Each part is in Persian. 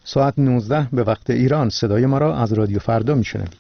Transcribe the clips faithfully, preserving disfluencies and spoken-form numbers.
ساعت نوزده به وقت ایران. صدای ما را از رادیو فردا میشنوید.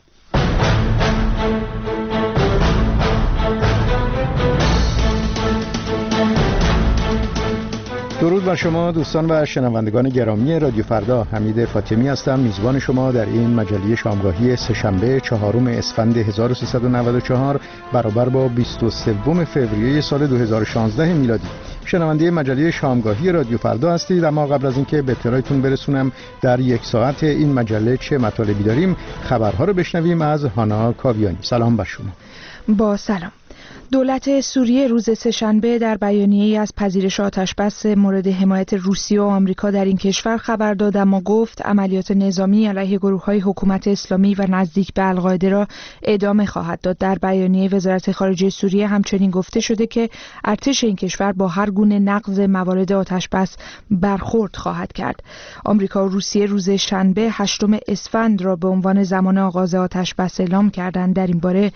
درود بر شما دوستان و شنوندگان گرامی رادیو فردا. حمید فاطمی هستم، میزبان شما در این مجله شامگاهی سه‌شنبه چهارم اسفند هزار و سیصد و نود و چهار برابر با بیست و سوم فوریه سال دو هزار و شانزده میلادی. شنونده مجله شامگاهی رادیو فردا هستید، اما قبل از اینکه به اطلاعتون برسونم در یک ساعت این مجله چه مطالبی داریم، خبرها رو بشنویم از هانا کاویانی. سلام بر شما. با سلام. دولت سوریه روز سه‌شنبه در بیانیه‌ای از پذیرش آتش‌بس مورد حمایت روسیه و آمریکا در این کشور خبر داد، اما گفت عملیات نظامی علیه گروه‌های حکومت اسلامی و نزدیک به القاعده را ادامه خواهد داد. در بیانیه وزارت خارجه سوریه همچنین گفته شده که ارتش این کشور با هر گونه نقض موارد آتش‌بس برخورد خواهد کرد. آمریکا و روسیه روز شنبه هشتم اسفند را به عنوان زمان آغاز آتش‌بس اعلام کردند. در این باره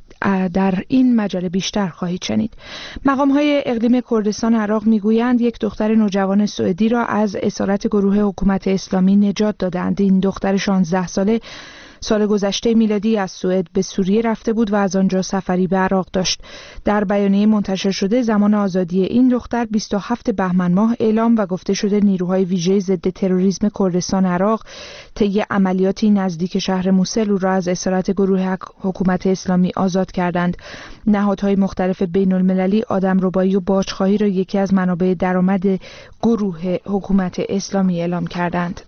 در این مجله بیشتر خواهید شنید. مقام‌های اقلیم کردستان عراق میگویند یک دختر نوجوان سوئدی را از اسارت گروه حکومت اسلامی نجات دادند. این دختر شانزده ساله سال گذشته میلادی از سوئد به سوریه رفته بود و از آنجا سفری به عراق داشت. در بیانیه منتشر شده زمان آزادی این دختر بیست و هفتم بهمن ماه اعلام و گفته شده نیروهای ویژه ضد تروریسم کردستان عراق طی عملیاتی نزدیک شهر موسل او را از اسارت گروه حکومت اسلامی آزاد کردند. نهادهای مختلف بین المللی آدمربایی و باجخواهی را یکی از منابع درآمد گروه حکومت اسلامی اعلام کردند.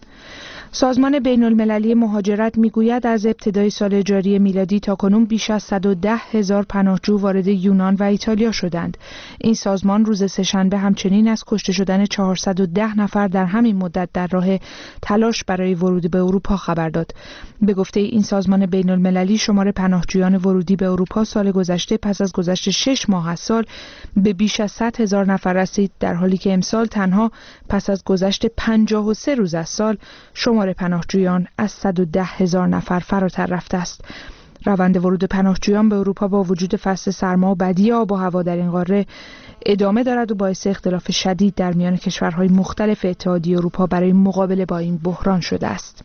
سازمان بین المللی مهاجرت میگوید از ابتدای سال جاری میلادی تا کنون بیش از صد و ده هزار پناهجو وارد یونان و ایتالیا شدند. این سازمان روز سه‌شنبه همچنین از کشته شدن چهارصد و ده نفر در همین مدت در راه تلاش برای ورود به اروپا خبر داد. به گفته این سازمان بین المللی شمار پناهجویان ورودی به اروپا سال گذشته پس از گذشت شش ماه از سال به بیش از صد هزار نفر رسید، در حالی که امسال تنها پس از گذشت پنجاه و سه روز از سال شمار پناهجویان از صد و ده هزار نفر فراتر رفته است. روند ورود پناهجویان به اروپا با وجود فصل سرما و بدی آب و هوا در این قاره ادامه دارد و باعث اختلاف شدید در میان کشورهای مختلف اتحادیه اروپا برای مقابله با این بحران شده است.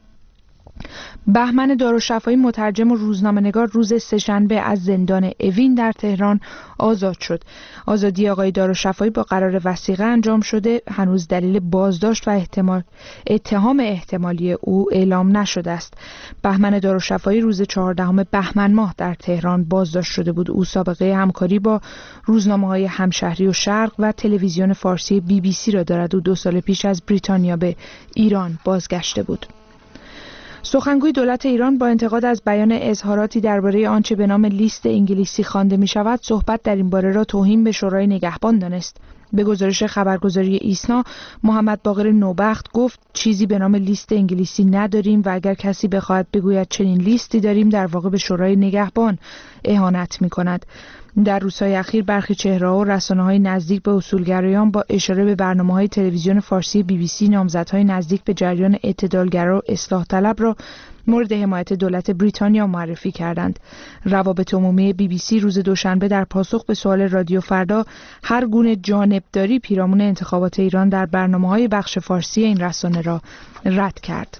بهمن دارالشفایی مترجم و روزنامه‌نگار روز سه‌شنبه از زندان اوین در تهران آزاد شد. آزادی آقای دارالشفایی با قرار وثیقه انجام شده، هنوز دلیل بازداشت و احتمال اتهام احتمالی او اعلام نشده است. بهمن دارالشفایی روز چهاردهم بهمن ماه در تهران بازداشت شده بود. او سابقه همکاری با روزنامه‌های همشهری و شرق و تلویزیون فارسی بی بی سی را دارد و دو سال پیش از بریتانیا به ایران بازگشته بود. سخنگوی دولت ایران با انتقاد از بیان اظهاراتی درباره آنچه به نام لیست انگلیسی خوانده می شود، صحبت در این باره را توهین به شورای نگهبان دانست. به گزارش خبرگزاری ایسنا، محمد باقر نوبخت گفت چیزی به نام لیست انگلیسی نداریم و اگر کسی بخواهد بگوید چنین لیستی داریم، در واقع به شورای نگهبان اهانت می کند. در روزهای اخیر برخی چهره‌ها و رسانه‌های نزدیک به اصولگرایان با اشاره به برنامه‌های تلویزیون فارسی بی بی سی نامزدهای نزدیک به جریان اعتدالگرا و اصلاح طلب را مورد حمایت دولت بریتانیا معرفی کردند. روابط عمومی بی بی سی روز دوشنبه در پاسخ به سوال رادیو فردا هر گونه جانبداری پیرامون انتخابات ایران در برنامه‌های بخش فارسی این رسانه را رد کرد.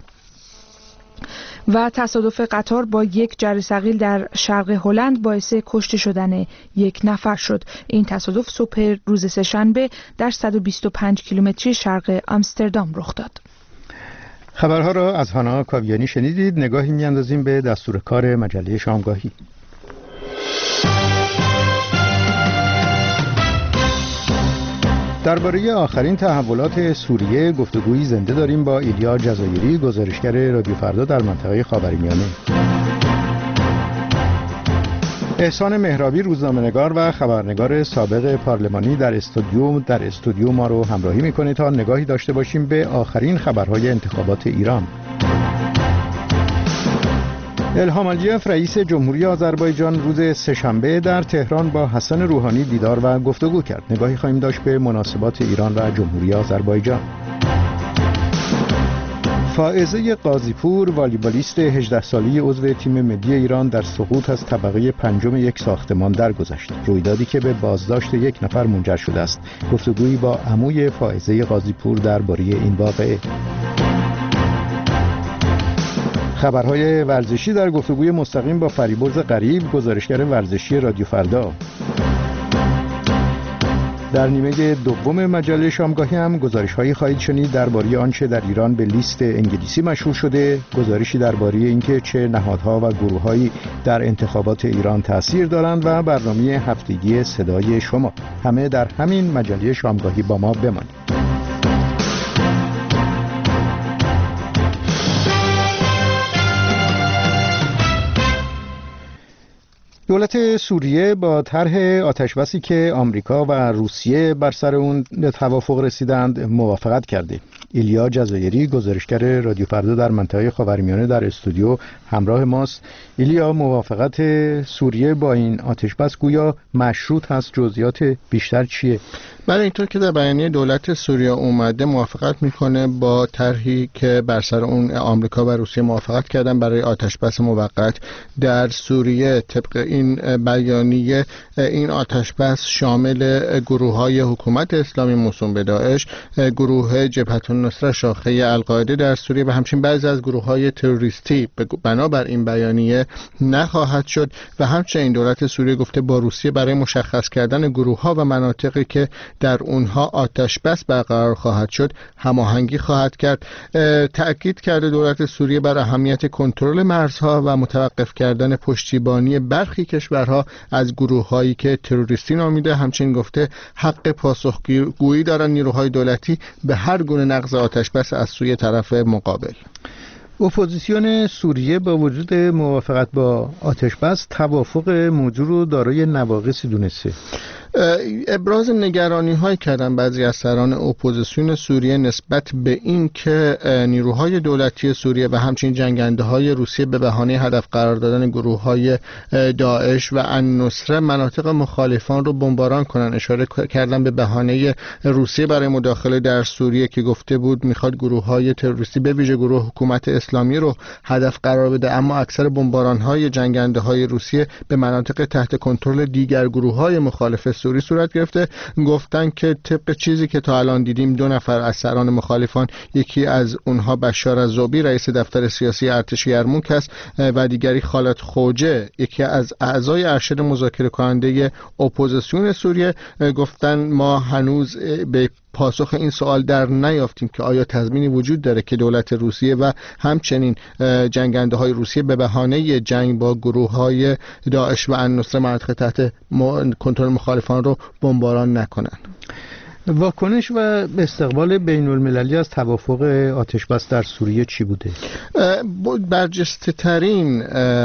و تصادف قطار با یک جرثقیل در شرق هلند باعث کشته شدن یک نفر شد. این تصادف صبح روز سه‌شنبه در صد و بیست و پنج کیلومتری شرق آمستردام رخ داد. خبرها را از هانا کاویانی شنیدید. نگاهی می‌اندازیم به دستور کار مجله شامگاهی. درباره آخرین تحولات سوریه گفتگویی زنده داریم با ایلیا جزایری، گزارشگر رادیو فردا در منطقه خاورمیانه. احسان مهرابی، روزنامه‌نگار و خبرنگار سابق پارلمانی در استودیو در استودیو ما رو همراهی می‌کنه تا نگاهی داشته باشیم به آخرین خبرهای انتخابات ایران. الهام علیف رئیس جمهوری آذربایجان روز سه‌شنبه در تهران با حسن روحانی دیدار و گفتگو کرد. نگاهی خواهیم داشت به مناسبات ایران و جمهوری آذربایجان. فائزه قاضی‌پور، والیبالیست هجده ساله عضو تیم ملی ایران، در سقوط از طبقه پنجم یک ساختمان درگذشت. رویدادی که به بازداشت یک نفر منجر شده است. گفتگویی با عموی فائزه قاضی‌پور درباره این واقعه. خبرهای ورزشی در گفتگوی مستقیم با فریبرز غریب، گزارشگر ورزشی رادیو فردا. در نیمه دوم مجله شامگاهی هم گزارش‌هایی خواهید شنید درباره آنچه در ایران به لیست انگلیسی مشهور شده، گزارشی درباره اینکه چه نهادها و گروه‌هایی در انتخابات ایران تأثیر دارند و برنامه هفتگی صدای شما. همه در همین مجله شامگاهی با ما بمانید. دولت سوریه با طرح آتشبسی که آمریکا و روسیه بر سر اون به توافق رسیدند موافقت کرده. ایلیا جزایری، گزارشگر رادیو فردا در منطقه خاورمیانه، در استودیو همراه ماست. ایلیا، موافقت سوریه با این آتشبس گویا مشروط هست، جزئیات بیشتر چیه؟ برای اینطور که در بیانیه دولت سوریه اومده موافقت میکنه با طرحی که بر سر اون آمریکا و روسیه موافقت کردن برای آتشبس موقت در سوریه. طبق این بیانیه این آتشبس شامل گروه‌های حکومت اسلامی موسوم به داعش، گروه جبهة النصره شاخه القاعده در سوریه و همچنین بعضی از گروه‌های تروریستی بنابر این بیانیه نخواهد شد و همچنین دولت سوریه گفته با روسیه برای مشخص کردن گروه‌ها و مناطقی که در اونها آتش بس برقرار خواهد شد هماهنگی خواهد کرد. تأکید کرده دولت سوریه بر اهمیت کنترل مرزها و متوقف کردن پشتیبانی برخی کشورها از گروه‌هایی که تروریستی نامیده. همچنین گفته حق پاسخگویی دارن نیروهای دولتی به هر گونه نقض آتش بس از سوی طرف مقابل. اپوزیسیون سوریه با وجود موافقت با آتشبس توافق موضوع رو دارای نواقصی دونسته. ابراز نگرانی های کردن بعضی از سران اپوزیسیون سوریه نسبت به این که نیروهای دولتی سوریه و همچنین جنگنده های روسیه به بهانه هدف قرار دادن گروه های داعش و النصره مناطق مخالفان رو بمباران کنن. اشاره کردن به بهانه روسیه برای مداخله در سوریه که گفته بود میخواد گروه های تروریستی به ویژه گروه حکومت اسلامی رو هدف قرار بده، اما اکثر بمباران های جنگنده های روسیه به مناطق تحت کنترل دیگر گروه های مخالف سوری صورت گرفته. گفتن که طبق چیزی که تا الان دیدیم دو نفر از سران مخالفان، یکی از اونها بشار الزوبی رئیس دفتر سیاسی ارتش یرموک است و دیگری خالد خوجه یکی از اعضای ارشد مذاکره کننده اپوزیسیون سوریه، گفتن ما هنوز به پاسخ این سوال در نیافتیم که آیا تضمینی وجود داره که دولت روسیه و همچنین جنگنده های روسیه به بهانه جنگ با گروه های داعش و النصره مناطق تحت کنترل مخالفان رو بمباران نکنن. واکنش و استقبال بین المللی از توافق آتشبس در سوریه چی بوده؟ برجسته ترین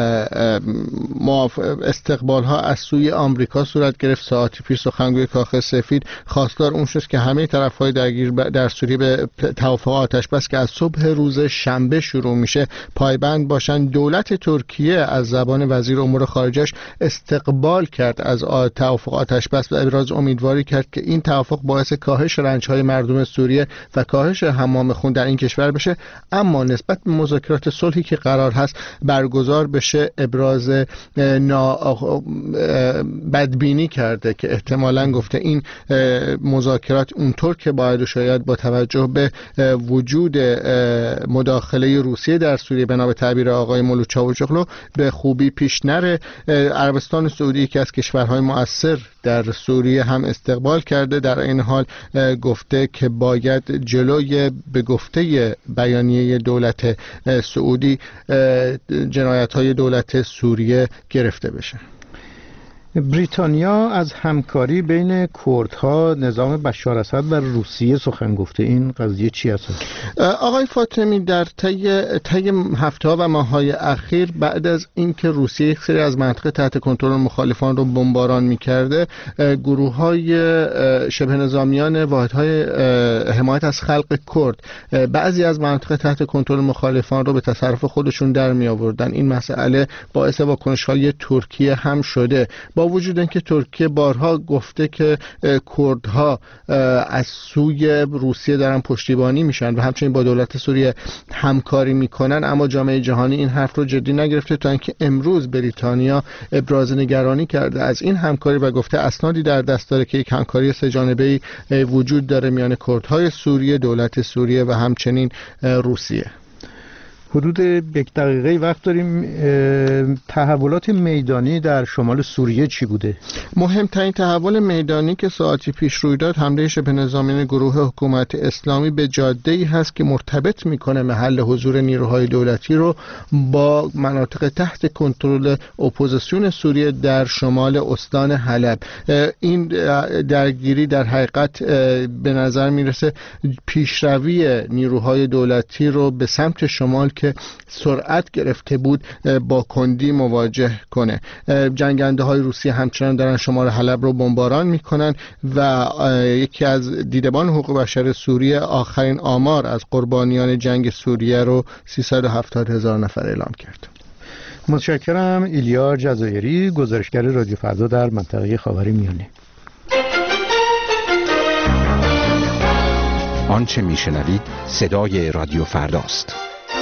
استقبال ها از سوی آمریکا صورت گرفت. ساعتی پیش سخنگوی کاخ سفید خواستار اون شد که همه طرف های درگیر در سوریه به توافق آتشبس که از صبح روز شنبه شروع میشه پایبند باشن. دولت ترکیه از زبان وزیر امور خارجه‌اش استقبال کرد از توافق آتشبس و ابراز امیدواری کرد که این توافق باعث کاهش رنج‌های مردم سوریه و کاهش حمام خون در این کشور بشه، اما نسبت به مذاکرات صلحی که قرار هست برگزار بشه ابراز نا... بدبینی کرده که احتمالاً گفته این مذاکرات اونطور که باید و شاید با توجه به وجود مداخله روسیه در سوریه بنا به تعبیر آقای مولود چاوشوغلو به خوبی پیش نره. عربستان سعودی که از کشورهای مؤثر در سوریه هم استقبال کرده، در این حال گفته که باید جلوی به گفته بیانیه دولت سعودی جنایت‌های دولت سوریه گرفته بشه. بریتانیا از همکاری بین کردها، نظام بشار اسد و روسیه سخن گفته. این قضیه چی است؟ آقای فاطمی در طی طی هفته‌ها و ماه‌های اخیر بعد از اینکه روسیه یک سری از مناطق تحت کنترل مخالفان رو بمباران می‌کرده، گروه‌های شبه نظامیان واحدهای حمایت از خلق کرد بعضی از مناطق تحت کنترل مخالفان رو به تصرف خودشون در می‌آوردن. این مسئله باعث واکنش‌های ترکیه هم شده، با وجود اینکه ترکیه بارها گفته که کردها از سوی روسیه دارن پشتیبانی میشن و همچنین با دولت سوریه همکاری میکنن، اما جامعه جهانی این حرف رو جدی نگرفته تا اینکه امروز بریتانیا ابراز نگرانی کرده از این همکاری و گفته اسنادی در دست داره که یک همکاری سه جانبه‌ای وجود داره میان کردهای سوریه، دولت سوریه و همچنین روسیه. حدود یک دقیقه وقت داریم. تحولات میدانی در شمال سوریه چی بوده؟ مهمترین تحول میدانی که ساعتی پیش روی داد حمله شبه نظامیان گروه حکومت اسلامی به جاده‌ای هست که مرتبط میکنه محل حضور نیروهای دولتی رو با مناطق تحت کنترل اپوزیسیون سوریه در شمال استان حلب. این درگیری در حقیقت به نظر میرسه پیشروی نیروهای دولتی رو به سمت شمال که سرعت گرفته بود با کندی مواجه کنه. جنگنده های روسیه همچنان دارن شمال حلب رو بمباران میکنن و یکی از دیدبان حقوق بشر سوریه آخرین آمار از قربانیان جنگ سوریه رو سیصد و هفتاد هزار نفر اعلام کرد. متشکرم. ایلیا جزایری، گزارشگر رادیو فردا در منطقه خاورمیانه. آنچه میشنوید صدای رادیو فرداست.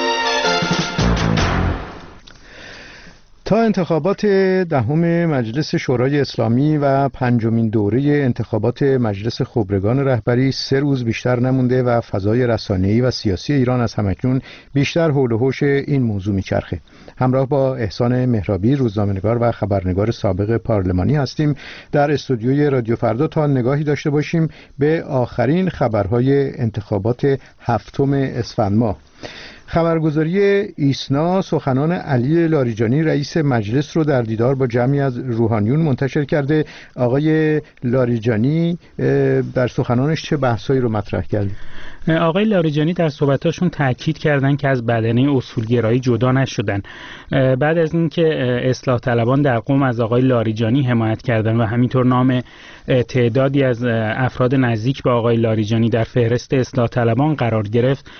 تا انتخابات دهم مجلس شورای اسلامی و پنجمین دوره انتخابات مجلس خبرگان رهبری سه روز بیشتر نمونده و فضای رسانه‌ای و سیاسی ایران از همکنون بیشتر حول و حوش این موضوع میچرخه. همراه با احسان مهرابی، روزنامه‌نگار و خبرنگار سابق پارلمانی هستیم در استودیوی رادیو فردا تا نگاهی داشته باشیم به آخرین خبرهای انتخابات هفتم اسفند ماه. خبرگزاری ایسنا سخنان علی لاریجانی رئیس مجلس رو در دیدار با جمعی از روحانیون منتشر کرده. آقای لاریجانی در سخنانش چه بحثایی رو مطرح کرد؟ آقای لاریجانی در صحبتاشون تاکید کردن که از بدنه اصولگرایی جدا نشدن. بعد از اینکه اصلاح طلبان در قم از آقای لاریجانی حمایت کردن و همینطور نام تعدادی از افراد نزدیک به آقای لاریجانی در فهرست اصلاح طلبان قرار گرفت،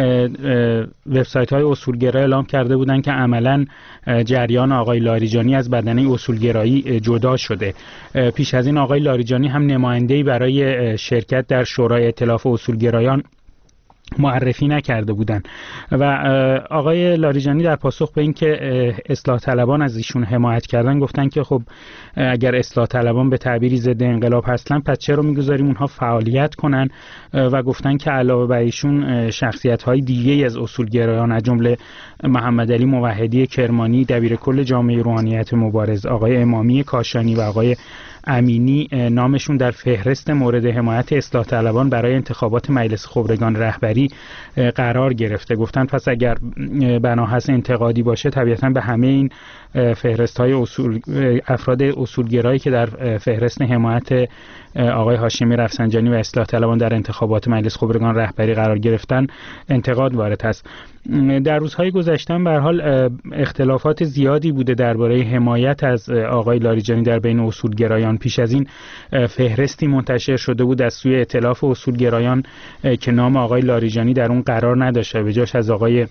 وبسایت های اصولگرا اعلام کرده بودند که عملاً جریان آقای لاریجانی از بدنه اصولگرایی جدا شده. پیش از این آقای لاریجانی هم نماینده‌ای برای شرکت در شورای ائتلاف اصولگرایان معرفی نکرده بودند و آقای لاریجانی در پاسخ به اینکه اصلاح طلبان از ایشون حمایت کردن گفتن که خب اگر اصلاح طلبان به تعبیری ضد انقلاب هستن پس چرا میگذاریم اونها فعالیت کنن و گفتن که علاوه بر ایشون شخصیت‌های دیگه‌ای از اصولگرایان از جمله محمد علی موحدی کرمانی دبیر کل جامعه روحانیت مبارز، آقای امامی کاشانی و آقای امینی نامشون در فهرست مورد حمایت اصلاح طلبان برای انتخابات مجلس خبرگان رهبری قرار گرفته. گفتن پس اگر بنا هست انتقادی باشه طبیعتاً به همه این فهرست‌های اصول افراد اصولگرایی که در فهرست حمایت آقای هاشمی رفسنجانی و اصلاح طلبان در انتخابات مجلس خبرگان رهبری قرار گرفتن انتقاد وارد است. در روزهای گذشته به هر حال اختلافات زیادی بوده درباره حمایت از آقای لاریجانی در بین اصولگرایان. پیش از این فهرستی منتشر شده بود از سوی ائتلاف اصولگرایان که نام آقای لاریجانی در اون قرار نداشته، به جاش از آقای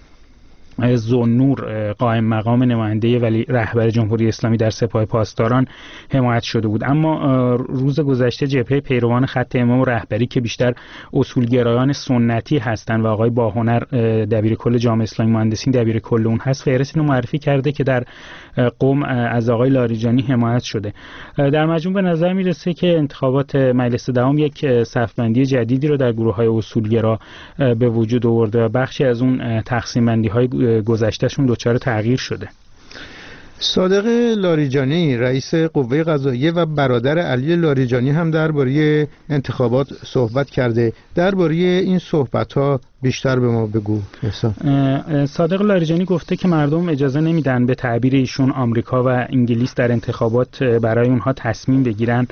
ذوالنور قائم مقام نماینده ولی رهبر جمهوری اسلامی در سپاه پاسداران حمایت شده بود. اما روز گذشته جبهه پیروان خط امام و رهبری که بیشتر اصولگرایان سنتی هستند و آقای باهنر دبیر کل جامعه اسلامی مهندسین دبیر کل اون هست فهرستی رو معرفی کرده که در قم از آقای لاریجانی حمایت شده. در مجموع به نظر میرسه که انتخابات مجلس دهم یک صفبندی جدیدی رو در گروه‌های اصولگرا به وجود آورده و بخشی از اون تقسیم بندی‌های گذشتهشون دچار تغییر شده. صادق لاریجانی رئیس قوه قضاییه و برادر علی لاریجانی هم درباره انتخابات صحبت کرده. درباره این صحبت‌ها بیشتر به ما بگو. صادق لاریجانی گفته که مردم اجازه نمیدن به تعبیر ایشون آمریکا و انگلیس در انتخابات برای اونها تصمیم بگیرن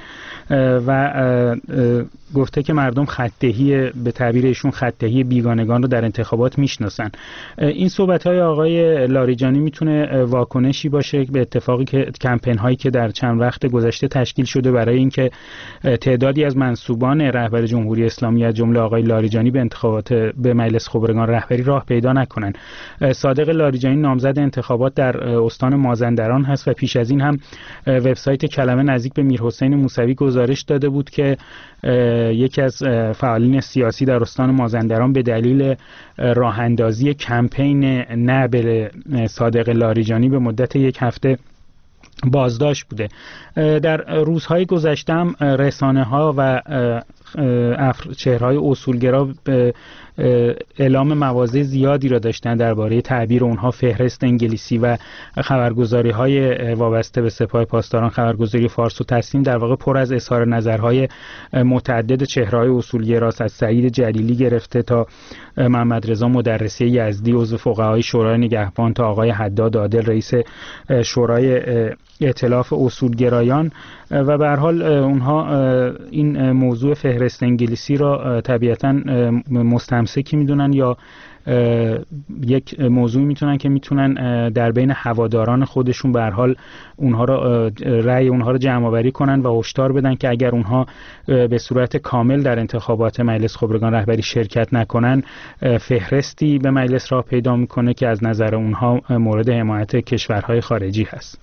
و گفته که مردم خط‌دهی به تعبیر ایشون خط‌دهی بیگانگان رو در انتخابات میشناسن. این صحبت‌های آقای لاریجانی میتونه واکنشی باشه به اتفاقی که کمپین هایی که در چند وقت گذشته تشکیل شده برای اینکه تعدادی از منسوبان رهبر جمهوری اسلامی از جمله آقای لاریجانی به انتخابات به مجلس خبرگان رهبری راه پیدا نکنن. صادق لاریجانی نامزد انتخابات در استان مازندران هست و پیش از این هم وبسایت کلمه نزدیک به میرحسین موسوی گزارش داده بود که یکی از فعالین سیاسی در استان مازندران به دلیل راه اندازی کمپین نه به صادق لاریجانی به مدت یک هفته بازداشت بوده. در روزهای گذشته هم رسانه ها و چهرهای اصولگرا اعلام مواضع زیادی را داشتن درباره تعبیر اونها. فهرست انگلیسی و خبرگزاری‌های وابسته به سپاه پاسداران، خبرگزاری فارس و تسنیم در واقع پر از اظهار نظرهای متعدد چهره‌های اصولگراست، از سعید جلیلی گرفته تا محمد رضا مدرسی یزدی عضو فقهای شورای نگهبان تا آقای حداد عادل رئیس شورای ائتلاف اصولگرایان. و به هر حال اونها این موضوع فهرست انگلیسی را طبیعتاً مستمسکی میدونن یا یک موضوع میتونن که میتونن در بین هواداران خودشون به هر حال اونها را رأی اونها را جمع آوری کنن و هشدار بدن که اگر اونها به صورت کامل در انتخابات مجلس خبرگان رهبری شرکت نکنن، فهرستی به مجلس راه پیدا میکنه که از نظر اونها مورد حمایت کشورهای خارجی هست.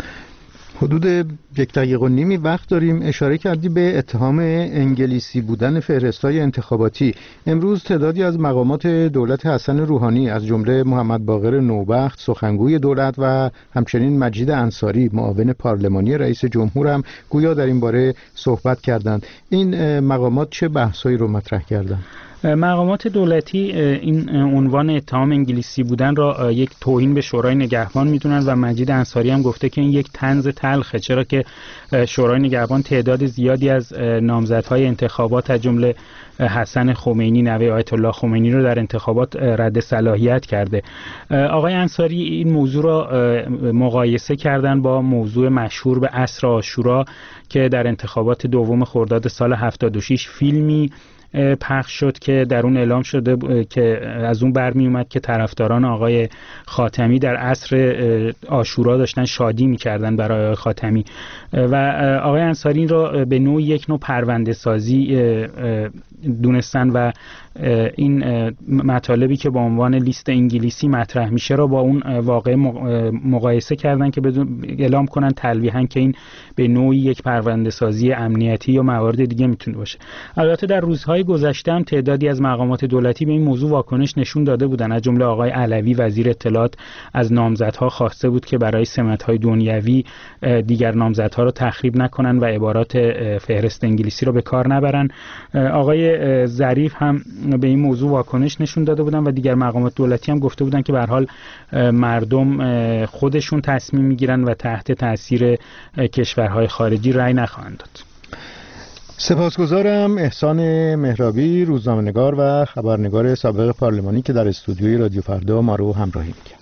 حدود یک دقیقه و نیمی وقت داریم. اشاره کردی به اتهام انگلیسی بودن فهرست‌های انتخاباتی. امروز تعدادی از مقامات دولت حسن روحانی از جمله محمد باقر نوبخت سخنگوی دولت و همچنین مجید انصاری معاون پارلمانی رئیس جمهور هم گویا در این باره صحبت کردند. این مقامات چه بحثایی رو مطرح کردند؟ مقامات دولتی این عنوان اتهام انگلیسی بودن را یک توهین به شورای نگهبان میدونن و مجید انصاری هم گفته که این یک طنز تلخه، چرا که شورای نگهبان تعداد زیادی از نامزدهای انتخابات از جمله حسن خمینی نوه آیت الله خمینی رو در انتخابات رد صلاحیت کرده. آقای انصاری این موضوع را مقایسه کردن با موضوع مشهور به عصر عاشورا که در انتخابات دوم خرداد سال هفتاد و شش فیلمی پخش شد که در اون اعلام شده که از اون برمی اومد که طرفداران آقای خاتمی در عصر عاشورا داشتن شادی می‌کردن برای آقای خاتمی و آقای انصاری این را به نوعی یک نوع پرونده سازی دونستن و این مطالبی که با عنوان لیست انگلیسی مطرح میشه را با اون واقع مقایسه کردن که بدون اعلام کنن تلویحاً که این به نوعی یک پرونده سازی امنیتی یا موارد دیگه میتونه باشه. البته در روزهای گذشته هم تعدادی از مقامات دولتی به این موضوع واکنش نشون داده بودن. از جمله آقای علوی وزیر اطلاعات از نامزدها خواسته بود که برای سمت‌های دنیوی دیگر نامزدها رو تخریب نکنن و عبارات فهرست انگلیسی رو به کار نبرن. آقای ظریف هم به این موضوع واکنش نشون داده بودن و دیگر مقامات دولتی هم گفته بودن که به هر حال مردم خودشون تصمیم میگیرن و تحت تاثیر کشورهای خارجی رأی نخواهند داد. سپاسگزارم. احسان مهرابی، روزنامه‌نگار و خبرنگار سابق پارلمانی که در استودیوی رادیو فردا ما رو همراهی می‌کرد.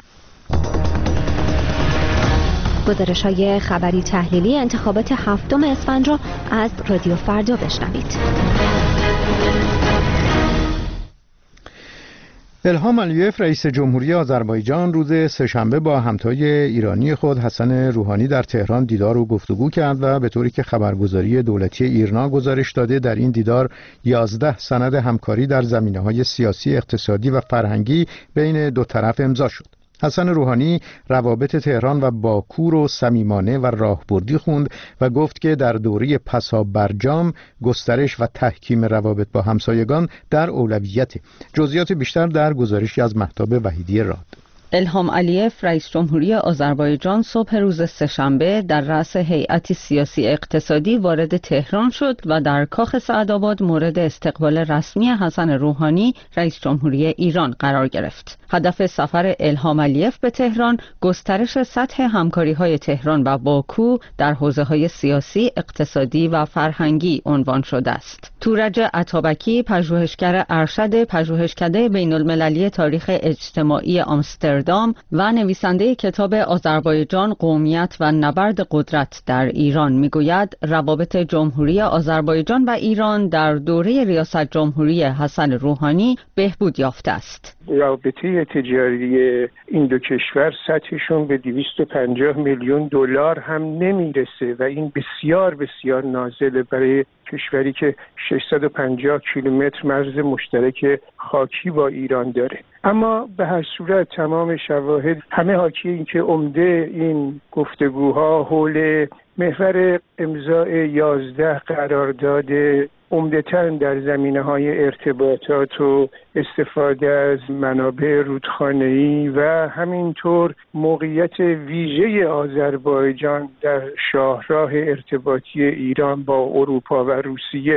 گزارش‌های خبری تحلیلی انتخابات هفتم اسفند را از رادیو فردا بشنوید. الهام علیف رئیس جمهوری آذربایجان روز سه‌شنبه با همتای ایرانی خود حسن روحانی در تهران دیدار و گفتگو کرد و به طوری که خبرگزاری دولتی ایرنا گزارش داده در این دیدار یازده سند همکاری در زمینه‌های سیاسی، اقتصادی و فرهنگی بین دو طرف امضا شد. حسن روحانی روابط تهران و باکو رو صمیمانه و راهبردی خوند و گفت که در دوره پسا برجام گسترش و تحکیم روابط با همسایگان در اولویته. جزئیات بیشتر در گزارشی از مهتاب وحیدی راد. الهام علیف رئیس جمهوری آذربایجان صبح روز سه‌شنبه در رأس هیئت سیاسی اقتصادی وارد تهران شد و در کاخ سعدآباد مورد استقبال رسمی حسن روحانی رئیس جمهوری ایران قرار گرفت. هدف سفر الهام علیف به تهران گسترش سطح همکاری‌های تهران و باکو در حوزه‌های سیاسی، اقتصادی و فرهنگی عنوان شده است. تورج عطابکی، پژوهشگر ارشد پژوهشکده بین‌المللی تاریخ اجتماعی آمستردام و نویسنده کتاب آذربایجان قومیت و نبرد قدرت در ایران میگوید روابط جمهوری آذربایجان و ایران در دوره ریاست جمهوری حسن روحانی بهبود یافته است. رابطه تجاری این دو کشور سطحشون به دویست و پنجاه میلیون دلار هم نمیرسه و این بسیار بسیار نازله برای کشوری که ششصد و پنجاه کیلومتر مرز مشترک خاکی با ایران داره. اما به هر صورت تمام شواهد همه حاکی این که عمده این گفتگوها حول محور امضای یازده قرارداد عمدتاً در زمینه‌های ارتباطات و استفاده از منابع رودخانه‌ای و همینطور موقعیت ویژه آذربایجان در شاهراه ارتباطی ایران با اروپا و روسیه بود.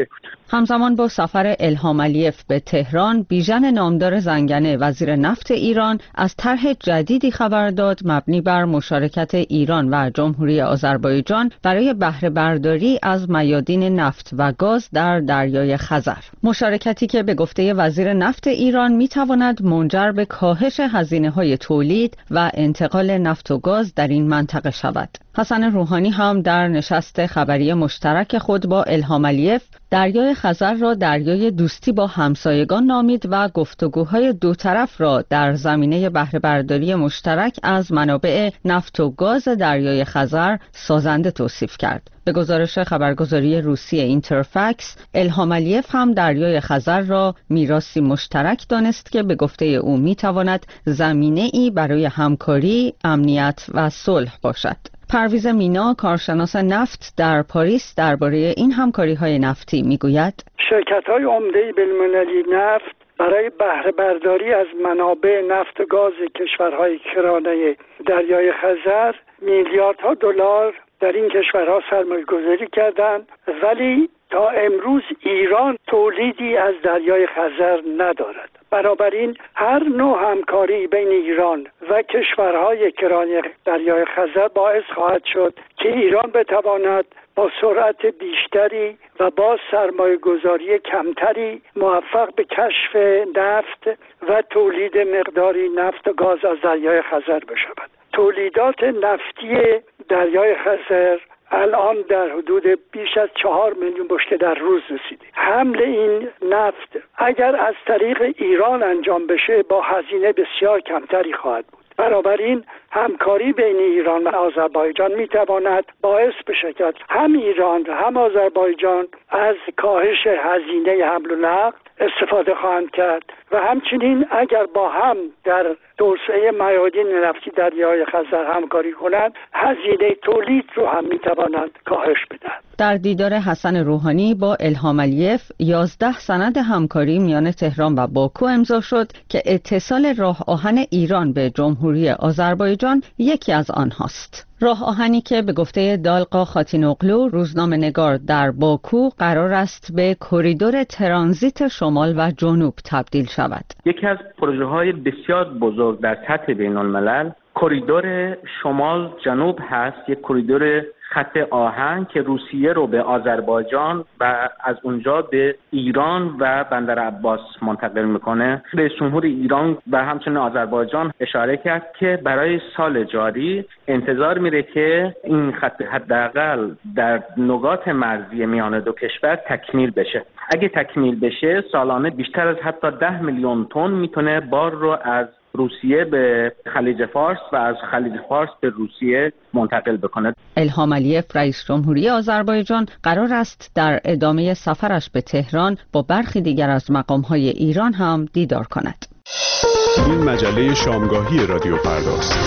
همزمان با سفر الهام علیف به تهران، بیژن نامدار زنگنه وزیر نفت ایران از طرح جدیدی خبر داد مبنی بر مشارکت ایران و جمهوری آذربایجان برای بهره برداری از میادین نفت و گاز در دریای خزر. مشارکتی که به گفته وزیر نفت ایران میتواند منجر به کاهش هزینه‌های تولید و انتقال نفت و گاز در این منطقه شود. حسن روحانی هم در نشست خبری مشترک خود با الهام علیف دریای خزر را دریای دوستی با همسایگان نامید و گفتگوهای دو طرف را در زمینه بهره برداری مشترک از منابع نفت و گاز دریای خزر سازنده توصیف کرد. به گزارش خبرگزاری روسی اینترفکس، الهام علیف هم دریای خزر را میراثی مشترک دانست که به گفته او میتواند زمینه‌ای برای همکاری، امنیت و صلح باشد. پرویز مینا، کارشناس نفت در پاریس، درباره این همکاری‌های نفتی میگوید: شرکت‌های عمده بین‌المللی نفت برای بهره برداری از منابع نفت و گاز کشورهای کرانه دریای خزر میلیاردها دلار در این کشورها سرمایه گذاری کردند، ولی تا امروز ایران تولیدی از دریای خزر ندارد. بنابراین هر نوع همکاری بین ایران و کشورهای کرانه دریای خزر باعث خواهد شد که ایران بتواند با سرعت بیشتری و با سرمایه گذاری کمتری موفق به کشف نفت و تولید مقداری نفت و گاز از دریای خزر بشود. تولیدات نفتی دریای خزر الان در حدود بیش از چهار میلیون بشکه در روز رسیده. حمل این نفت اگر از طریق ایران انجام بشه با هزینه بسیار کمتری خواهد بود. بنابراین همکاری بین ایران و آذربایجان میتواند باعث بشه که هم ایران و هم آذربایجان از کاهش هزینه حمل و نقل استفاده خواهند کرد و همچنین اگر با هم در توسعه میادین نفتی دریای خزر همکاری کنند، هزینه تولید رو هم میتوانند کاهش بدن. در دیدار حسن روحانی با الهام علیف یازده سند همکاری میان تهران و باکو امضا شد که اتصال راه آهن ایران به جمهوری آذربایجان یکی از آنهاست. راه آهنی که به گفته دالقا خاتینوغلو، روزنامه‌نگار در باکو، قرار است به کریدور ترانزیت شمال و جنوب تبدیل شود. یکی از پروژه‌های بسیار بزرگ در سطح بین‌الملل کریدور شمال جنوب هست، یک کریدور خط آهن که روسیه رو به آذربایجان و از اونجا به ایران و بندر عباس منتقل میکنه. رئیس جمهور ایران و همچنین آذربایجان اشاره کرد که برای سال جاری انتظار میره که این خط حداقل در نقاط مرزی میان دو کشور تکمیل بشه. اگه تکمیل بشه سالانه بیشتر از حتی ده میلیون تن میتونه بار رو از روسیه به خلیج فارس و از خلیج فارس به روسیه منتقل بکنه. الهام علیف، رئیس جمهوری آذربایجان، قرار است در ادامه سفرش به تهران با برخی دیگر از مقام‌های ایران هم دیدار کند. این مجله شامگاهی رادیو فرداست.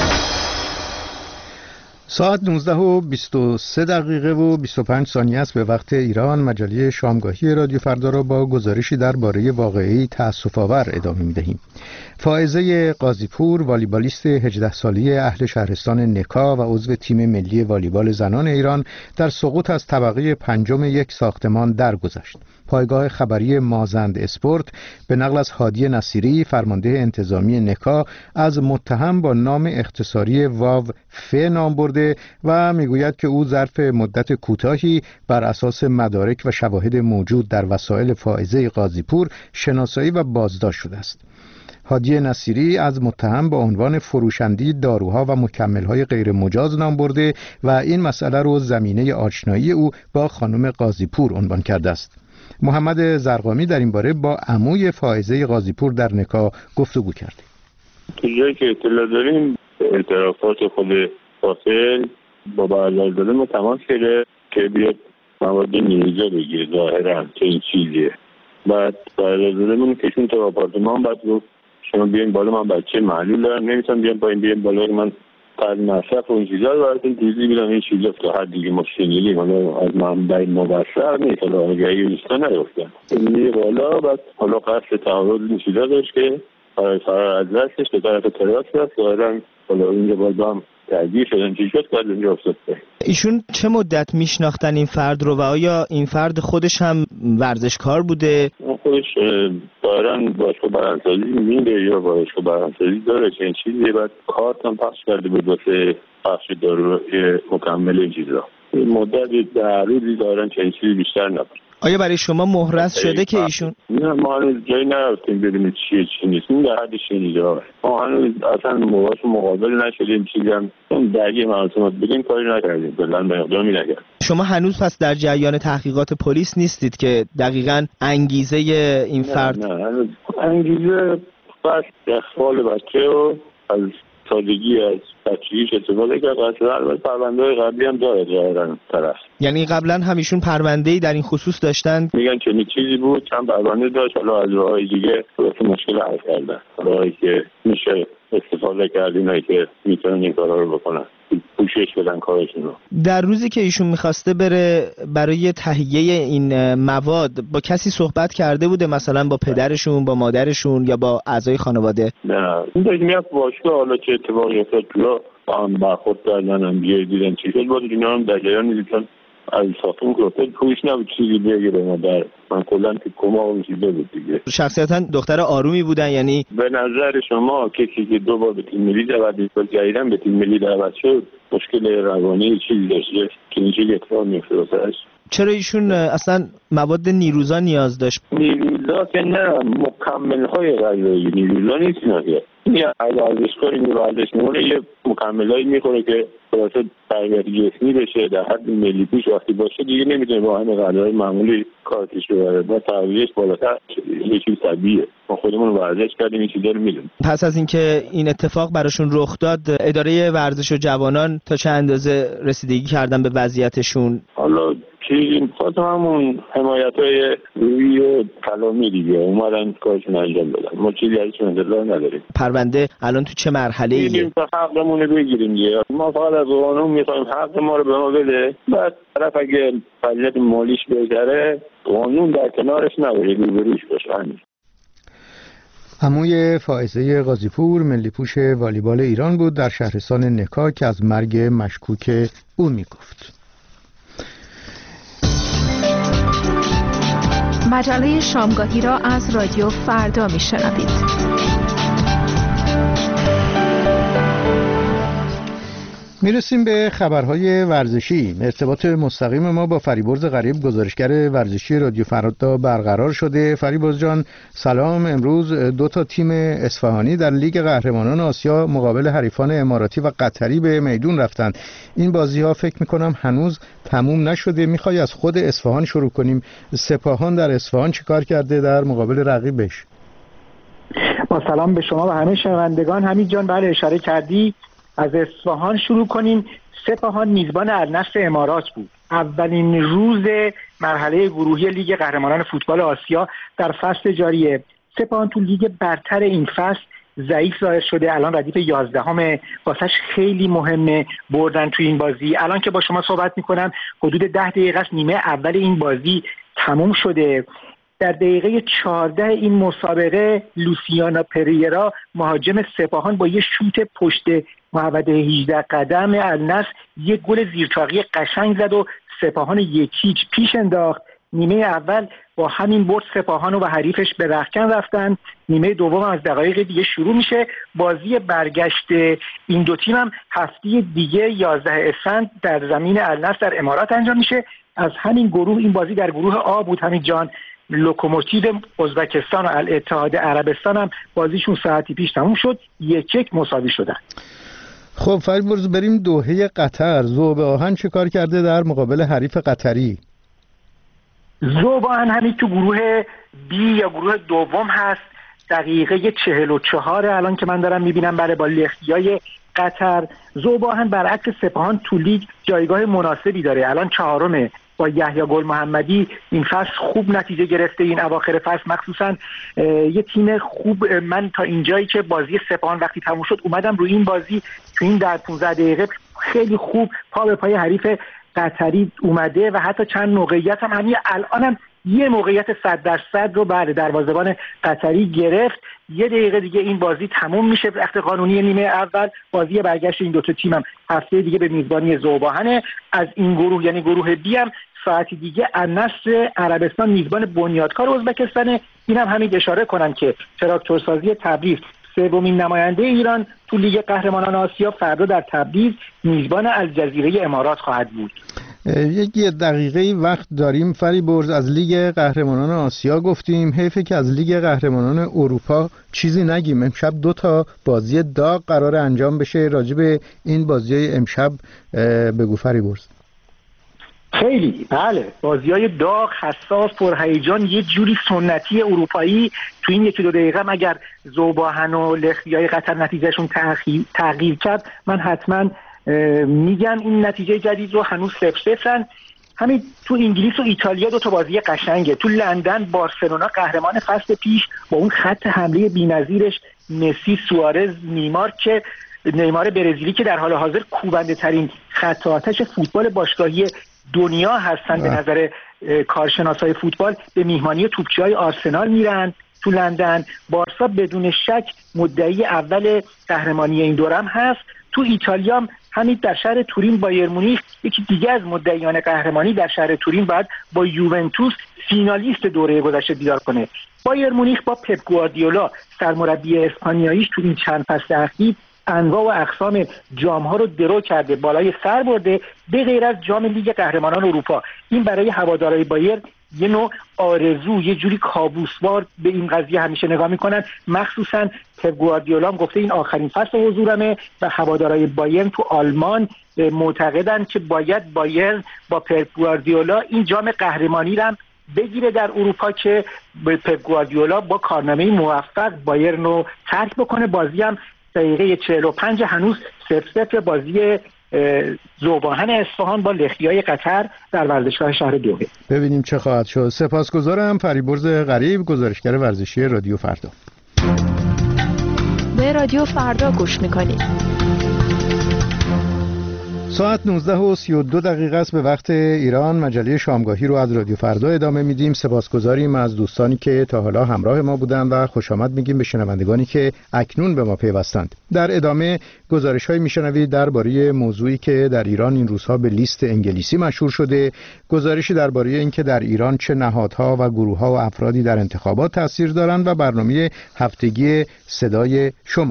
ساعت نوزده و بیست و سه دقیقه و بیست و پنج ثانیه است به وقت ایران. مجله شامگاهی رادیو فردا را با گزارشی درباره واقعه‌ای تأسف‌آور ادامه می‌دهیم. فائزه قاضی‌پور، والیبالیست هجده ساله اهل شهرستان نکا و عضو تیم ملی والیبال زنان ایران، در سقوط از طبقه پنجم یک ساختمان درگذشت. پایگاه خبری مازند اسپورت به نقل از هادی نصیری، فرمانده انتظامی نکا، از متهم با نام اختصاری واو ف نام برده و میگوید که او ظرف مدت کوتاهی بر اساس مدارک و شواهد موجود در وسایل فائزه قاضی‌پور شناسایی و بازداشت شده است. هادی نصیری از متهم با عنوان فروشندی داروها و مکمل‌های غیر مجاز نام برده و این مسئله رو زمینه آشنایی او با خانم قاضی‌پور عنوان کرده است. محمد زرقامی در این باره با عموی فائزه قاضی‌پور در نکا گفتگو کرد. تو جایی که اطلاع داریم اعترافات خود فاصل با برادرزاده ما تماس کرده که بیاد مواد نیوزه بگیره، ظاهرا که این چیزیه. بعد برادرزاده من کشون تو آپارتمان، بعد گفت شما بیاین بالا، من بچه معلول دارم نمیتونم بیام پایین، بیاین بالا که من قرد مصرف و این چیزا رو براتون توضیح میدم. این چیزا تو هر دیگه ما شنیدیم، حالا از منبع مبصر نیست، حالا آگهی دوستان نگفتن. میره بالا، بعد حالا قصد تعارض این چیزا داشت که برای فرار از دستش به طرف تراس رفت. ظاهرا حالا اینجا باز هم درگیر شدن چی شد که اینجا افتاد. ایشون چه مدت میشناختن این فرد رو و آیا این فرد خودش هم ورزشکار بوده؟ خودش دارن باشگاه بدنسازی میره یا باشگاه بدنسازی داره چنین چیزی، بعد کارت هم پخش کرده بود واسه پخش داروی مکمل این چیزا. مدت در روزی دارن چنین چیزی بیشتر نبود. آیا برای شما مهرس شده که ایشون؟ نه ما هنوز جایی نرفتیم ببینیم چیه چی نیست. این در حدش اینجا ما هنوز اصلا موضوع مقابل نشدیم، چیزی هم درگیر معلومات بگیم کاری نکردیم، بلند به اقدامی نکردیم. شما هنوز پس در جریان تحقیقات پلیس نیستید که دقیقاً انگیزه این فرد؟ نه نه هنوز انگیزه بس اخفال بچه و از سادگی از بچگیش استفاده کرد. البته پرونده‌های قبلی هم داره ظاهراً طرف. یعنی قبلا هم ایشون پرونده‌ای در این خصوص داشتن؟ میگن چنین چیزی بود، چند پرونده داشت، حالا از راه‌های دیگه واسه مشکل حل کردن. راهی که میشه استفاده کرد اینایی که میتونن این کارا رو بکنن، پوشش بدن کارشون رو. در روزی که ایشون میخواسته بره برای تهیه این مواد با کسی صحبت کرده بوده، مثلا با پدرشون، با مادرشون یا با اعضای خانواده؟ نه این دیگه میاد باشگاه، حالا چه اتفاقی افتاد تو با هم برخورد کردن، هم بیای دیدن چی شد، با اینا هم در جریان نیستن. از ساختمون که افتاد پوش نبود چیزی بگیره مادر من کلا که کما اون چیزا بود دیگه. شخصیتا دختر آرومی بودن؟ یعنی به نظر شما کسی که دو بار به تیم ملی دعوت شد، جدیدن به تیم ملی دعوت شد، مشکل روانی چیزی داشته که این چیزی اتفاق میفته واسش؟ چرا ایشون اصلا مواد نیروزا نیاز داشت؟ نیروزا که نه، مکمل‌های غذایی نیروزا نیست اینا که. این ورزشکاری که ورزش می‌کنه یه مکملایی می‌خوره که واسه تربیت جسمی بشه، در حد ملی پیش وقتی باشه دیگه نمی‌تونه با همین غذای معمولی کارش رو بره. ما تغذیه‌اش بالاتر یه چیز طبیعیه. ما خودمون ورزش کردیم این چیزا رو می‌دونیم. پس از اینکه این اتفاق براشون رخ داد، اداره ورزش و جوانان تا چه اندازه رسیدگی کردن به وضعیتشون؟ حالا چیزی خواستم همون حمایت‌های روحی و کلامی دیگه اومدن کارشون انجام بدن. ما چیزی ازشون انتظار نداریم. پرونده الان تو چه مرحله‌ایه؟ می‌گیم تا حقمون رو بگیریم دیگه. ما فقط از قانون می‌خوایم حق ما رو به ما بده. بعد طرف اگه فعالیت مالیش بهتره، قانون در کنارش نباشه، روبروش باشه. همین. عموی فائزه قاضی‌پور ملی پوش والیبال ایران بود در شهرستان نکا که از مرگ مشکوک او میگفت. مجله شامگاهی را از رادیو فردا میشنوید. میرسیم به خبرهای ورزشی. ارتباط مستقیم ما با فریبرز غریب گزارشگر ورزشی رادیو فردا برقرار شده. فریبرز جان سلام. امروز دو تا تیم اصفهانی در لیگ قهرمانان آسیا مقابل حریفان اماراتی و قطری به میدون رفتند. این بازی ها فکر میکنم هنوز تموم نشده. میخوای از خود اصفهان شروع کنیم؟ سپاهان در اصفهان چیکار کرده در مقابل رقیبش؟ با سلام به شما و همه شنوندگان. حمید جان بله اشاره کردی، از اصفهان شروع کنیم. سپاهان میزبان النصر امارات بود. اولین روز مرحله گروهی لیگ قهرمانان فوتبال آسیا در فصل جاری. سپاهان تو لیگ برتر این فصل ضعیف ظاهر شده، الان ردیف یازدهم، واسش خیلی مهمه بردن تو این بازی. الان که با شما صحبت میکنم حدود ده دقیقه است نیمه اول این بازی تموم شده. در دقیقه چهارده این مسابقه لوسیانا پریرا مهاجم سپاهان با یه شوت پشت محوطه هجده قدم النصر یک گل زیرچاقی قشنگ زد و سپاهان یکیچ پیش انداخت. نیمه اول با همین برد سپاهان و حریفش به رختکن رفتن. نیمه دوم از دقایق دیگه شروع میشه. بازی برگشت این دو تیم هم هفته دیگه یازده اسفند در زمین النصر در امارات انجام میشه. از همین گروه این بازی در گروه آ بود. همین جان لوکوموتیو ازبکستان و الاتحاد عربستان هم بازیشون ساعتی پیش تموم شد، یک یک مساوی شدن. خب فریبرز بریم دوحه قطر. ذوب آهن چه کار کرده در مقابل حریف قطری؟ ذوب آهن همین تو گروه بی یا گروه دوم هست. دقیقه چهل و چهار الان که من دارم میبینم برای با لخیای قطر. ذوب آهن برعکس سپاهان تو لیگ جایگاه مناسبی داره، الان چهارمه با یحیی گل محمدی. این فصل خوب نتیجه گرفته این اواخر فصل، مخصوصا یه تیم خوب. من تا اینجایی که بازی سپاهان وقتی تموم شد اومدم روی این بازی تو این در پانزده دقیقه خیلی خوب پا به پای حریف قطری اومده و حتی چند موقعیت هم همین الانم یه موقعیت صد درصد رو بعد دروازه‌بان قطری گرفت. یه دقیقه دیگه این بازی تموم میشه، وقت قانونی نیمه اول. بازی برگشت این دوتا تیم هم هفته دیگه به میزبانی ذوباهن. از این گروه یعنی گروه بی هم ساعتی دیگه النصر عربستان میزبان بنیادکار ازبکستانه. این هم همین اشاره کنم که تراکتورسازی تبریز سومین نماینده ایران تو لیگ قهرمانان آسیا فردا در تبریز میزبان الجزیره امارات خواهد بود. یک دقیقه وقت داریم فریبرز. از لیگ قهرمانان آسیا گفتیم، حیفه که از لیگ قهرمانان اروپا چیزی نگیم. امشب دو تا بازی داغ قرار انجام بشه. راجع به این بازی‌های امشب بگو فریبرز. خیلی بله، بازی‌های داغ، حساس، پرهیجان، یه جوری سنتی اروپایی. تو این یکی دو دقیقه اگر ذوباهن و لخیای قطر نتیجهشون تغییر کرد، من حتما میگم این نتیجه جدید رو. هنوز صفر صفرن. همین تو انگلیس و ایتالیا دو تا بازی قشنگه. تو لندن بارسلونا قهرمان فصل پیش با اون خط حمله بی‌نظیرش مسی، سوارز، نیمار که نیمار برزیلی که در حال حاضر کوبنده ترین خط آتش فوتبال باشگاهی دنیا هستن به نظر کارشناسای فوتبال، به میهمانی توپچی‌های آرسنال میرن تو لندن. بارسا بدون شک مدعی اول قهرمانی این دورم هست. تو ایتالیا هم همین در شهر تورین بایر مونیخ، یکی دیگه از مدعیان قهرمانی در شهر تورین، بعد با یوونتوس فینالیست دوره گذشته دیدار کنه. بایر مونیخ با پپ گواردیولا سرمربی اسپانیاییش تو این چند فصل اخیر انواع و اقسام جام‌ها رو درو کرده، بالای سر برده، به غیر از جام لیگ قهرمانان اروپا. این برای هوادارهای بایر یه نوع آرزو، یه جوری کابوسوار به این قضیه همیشه نگاه میکنن. مخصوصا پپ گواردیولا هم گفته این آخرین فصل حضورمه و هوادارهای بایرن تو آلمان معتقدن که باید بایرن با پپ گواردیولا این جام قهرمانی رو بگیره در اروپا که پپ گواردیولا با کارنامه موفق بایرن رو ترک بکنه. بازی هم دقیقه چهل و پنج هنوز صفر صفر بازی ذوباهن اصفهان با لخیای قطر در ورزشگاه شهر دوحه. ببینیم چه خواهد شد. سپاسگزارم. فریبرز غریب، گزارشگر ورزشی رادیو فردا. به رادیو فردا گوش میکنید. ساعت نوزده و سی و دو دقیقه است به وقت ایران. مجله شامگاهی رو از رادیو فردا ادامه میدیم. سپاسگزاریم از دوستانی که تا حالا همراه ما بودند و خوش آمد میگیم به شنوندگانی که اکنون به ما پیوستند. در ادامه گزارش‌هایی میشنوید درباره موضوعی که در ایران این روزها به لیست انگلیسی مشهور شده، گزارشی درباره اینکه در ایران چه نهادها و گروه‌ها و افرادی در انتخابات تاثیر دارند و برنامه هفتگی صدای شما.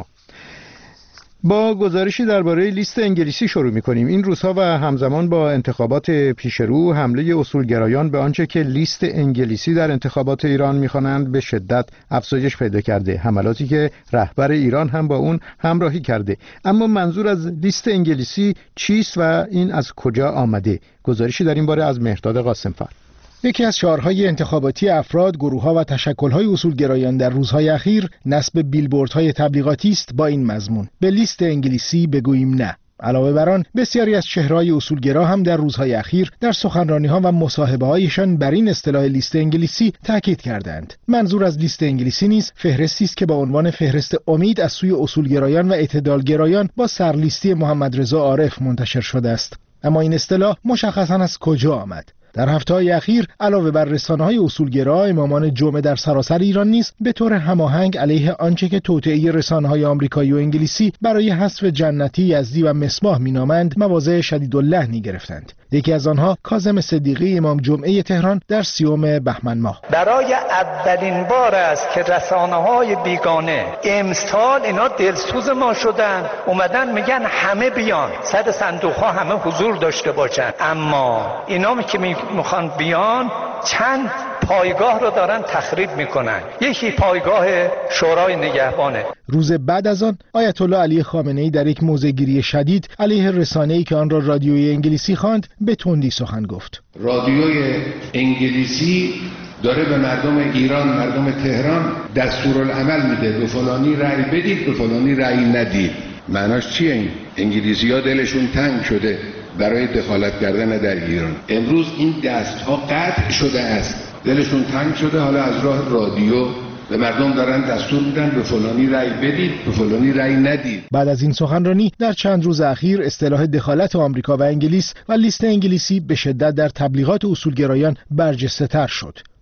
با گزارشی درباره لیست انگلیسی شروع می‌کنیم. این روزها و همزمان با انتخابات پیشرو، حمله اصولگرایان به آنچه که لیست انگلیسی در انتخابات ایران می‌خوانند به شدت افزایش پیدا کرده، حملاتی که رهبر ایران هم با اون همراهی کرده. اما منظور از لیست انگلیسی چیست و این از کجا آمده؟ گزارشی در این باره از مهرداد قاسم‌فر. یکی از شعارهای انتخاباتی افراد، گروه‌ها و تشکل‌های اصولگرایان در روزهای اخیر نصب بیلبوردهای تبلیغاتی است با این مضمون: به لیست انگلیسی بگوییم نه. علاوه بر آن، بسیاری از چهره‌های اصولگرا هم در روزهای اخیر در سخنرانی‌ها و مصاحبه‌هایشان بر این اصطلاح لیست انگلیسی تاکید کردند. منظور از لیست انگلیسی نیز فهرستی است که با عنوان فهرست امید از سوی اصولگرایان و اعتدالگرایان با سرلیستی محمد رضا عارف منتشر شده است. اما این اصطلاح مشخصاً از کجا آمد؟ در هفته‌های اخیر علاوه بر رسانه‌های اصولگرا، امامان جمعه در سراسر ایران نیز به طور هماهنگ علیه آنچه که توطئه رسانه‌های آمریکایی و انگلیسی برای حذف جنتی، یزدی و مصباح مینامند مواضع شدیداللحنی گرفتند. یکی از آنها کاظم صدیقی امام جمعه تهران در سیوم بهمن ماه. برای اولین بار است که رسانه‌های بیگانه امسال اینا دلسوز ما شدن، اومدن میگن همه بیان، صد صندوق‌ها همه حضور داشته باشن. اما اینا که میخوان بیان چند پایگاه رو دارن تخریب میکنن. یکی پایگاه شورای نگهبانه. روز بعد از آن آیت الله علی خامنه‌ای در یک موضع‌گیری شدید علیه رسانه‌ای که آن را رادیوی انگلیسی خواند به تندی سخن گفت. رادیوی انگلیسی داره به مردم ایران، مردم تهران دستورالعمل میده: به فلانی رأی بدید، به فلانی رأی ندید. معناش چیه این؟ انگلیسی‌ها دلشون تنگ شده برای دخالت کردن در ایران. امروز این دست‌ها قطع شده است، دلشون تنگ شده، حالا از راه رادیو به مردم دارن دستور میدن به فلانی رأی بدید، به فلانی رأی ندید. بعد از این سخنرانی در چند روز اخیر اصطلاح دخالت آمریکا و انگلیس و لیست انگلیسی به شدت در تبلیغات اصولگرایان برجسته‌تر شد.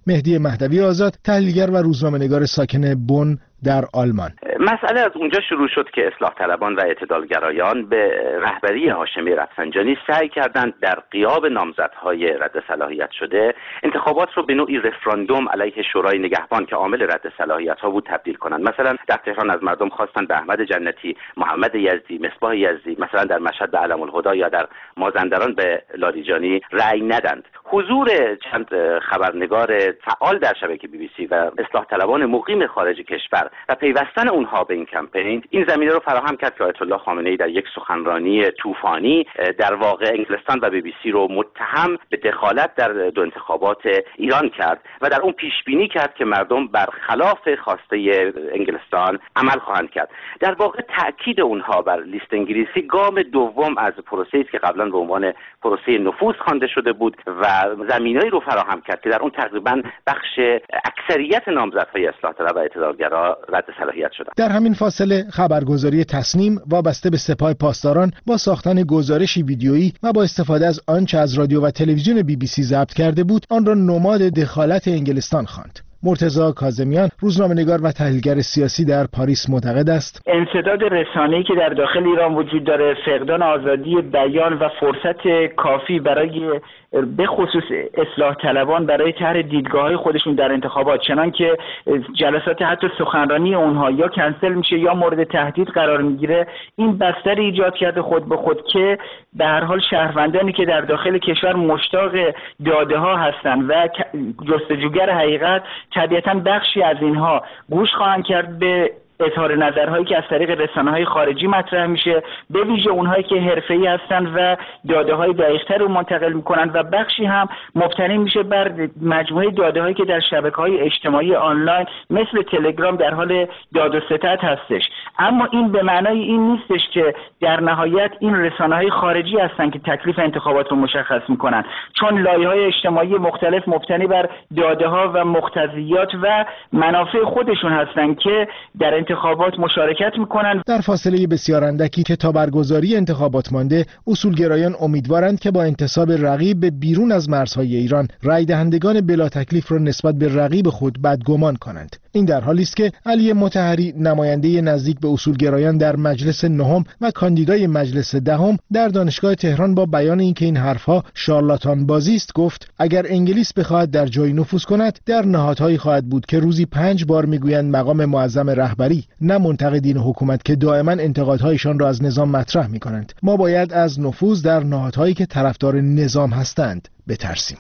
مهدی مهدوی آزاد، تحلیلگر و روزنامه‌نگار ساکن بن در آلمان. مسئله از اونجا شروع شد که اصلاح طلبان و اعتدالگرایان به رهبری هاشمی رفسنجانی سعی کردند در غیاب نامزدهای رد صلاحیت شده انتخابات رو به نوعی رفراندوم علیه شورای نگهبان که عامل رد صلاحیت ها بود تبدیل کنند. مثلا در تهران از مردم خواستند به احمد جنتی، محمد یزدی، مصباح یزدی، مثلا در مشهد به علم الهدی یا در مازندران به لاریجانی رأی ندند. حضور چند خبرنگار فعال در شبکه بی بی سی و اصلاح طلبان مقیم خارج کشور و پیوستن اونها به این کمپین این زمینه رو فراهم کرد که آیت الله خامنه‌ای در یک سخنرانی طوفانی در واقع انگلستان و بی بی سی رو متهم به دخالت در دو انتخابات ایران کرد و در اون پیش بینی کرد که مردم برخلاف خواسته انگلستان عمل خواهند کرد. در واقع تاکید اونها بر لیست انگلیسی گام دوم از پروسه‌ای است که قبلا به عنوان پروسه نفوذ خوانده شده بود و زمینه‌ای رو فراهم کرد که در اون تقریبا بخش اکثریت نامزدهای اصلاح طلب و اعتدالگرا رد صلاحیت شدند. در همین فاصله خبرگزاری تصنیم وابسته به سپاه پاسداران با ساختن گزارشی ویدیویی و با استفاده از آنچه از رادیو و تلویزیون بی بی سی ضبط کرده بود آن را نماد دخالت انگلستان خواند. مرتضی کاظمیان، روزنامه‌نگار و تحلیلگر سیاسی در پاریس، معتقد است انسداد رسانه‌ای که در داخل ایران وجود داره، فقدان آزادی بیان و فرصت کافی برای به خصوص اصلاح طلبان برای طرح دیدگاه‌های خودشون در انتخابات، چنان که جلسات حتی سخنرانی اونها یا کنسل میشه یا مورد تهدید قرار میگیره، این بستر ایجاد کرده خود به خود که به هر حال شهروندانی که در داخل کشور مشتاق داده‌ها هستند و جستجوگر حقیقت طبیعتاً بخشی از اینها گوش خواهند کرد به اظهار نظرهایی که از طریق رسانه‌های خارجی مطرح میشه، به ویژه اونهایی که حرفه‌ای هستن و داده‌های دقیق‌تر رو منتقل میکنن و بخشی هم مبتنی میشه بر مجموعه داده‌هایی که در شبکه‌های اجتماعی آنلاین مثل تلگرام در حال داد و ستد هستش. اما این به معنای این نیستش که در نهایت این رسانه‌های خارجی هستن که تکلیف انتخابات رو مشخص میکنن، چون لایه‌های اجتماعی مختلف مبتنی بر داده‌ها و مقتضیات و منافع خودشون هستن که در انتخابات مشارکت میکنن. در فاصله بسیار اندکی که تا برگزاری انتخابات مانده، اصولگرایان امیدوارند که با انتصاب رقیب به بیرون از مرزهای ایران رای دهندگان بلا تکلیف را نسبت به رقیب خود بدگمان کنند. این در حالی است که علی مطهری، نماینده نزدیک به اصولگرایان در مجلس نهم و کاندیدای مجلس دهم، در دانشگاه تهران با بیان اینکه این حرفها شارلاتان بازی است گفت اگر انگلیس بخواهد در جایی نفوذ کند در نهادهایی خواهد بود که روزی پنج بار میگویند مقام معظم رهبری، نه منتقدین حکومت که دائما انتقادهایشان را از نظام مطرح می‌کنند. ما باید از نفوذ در نهادهایی که طرفدار نظام هستند بترسیم.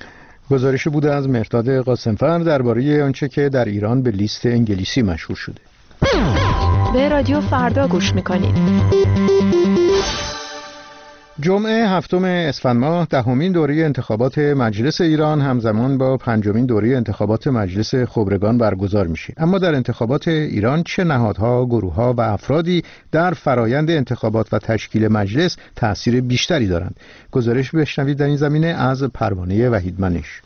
گزارش بوده از مهرداد قاسمفر درباره آنچه که در ایران به لیست انگلیسی مشهور شده. به رادیو فردا گوش می‌کنید. جمعه هفتم اسفند ماه دهمین دوره انتخابات مجلس ایران همزمان با پنجمین دوره انتخابات مجلس خبرگان برگزار میشه. اما در انتخابات ایران چه نهادها، گروه‌ها و افرادی در فرایند انتخابات و تشکیل مجلس تأثیر بیشتری دارند؟ گزارش بشنوید در این زمینه از پروانه وحیدمنش.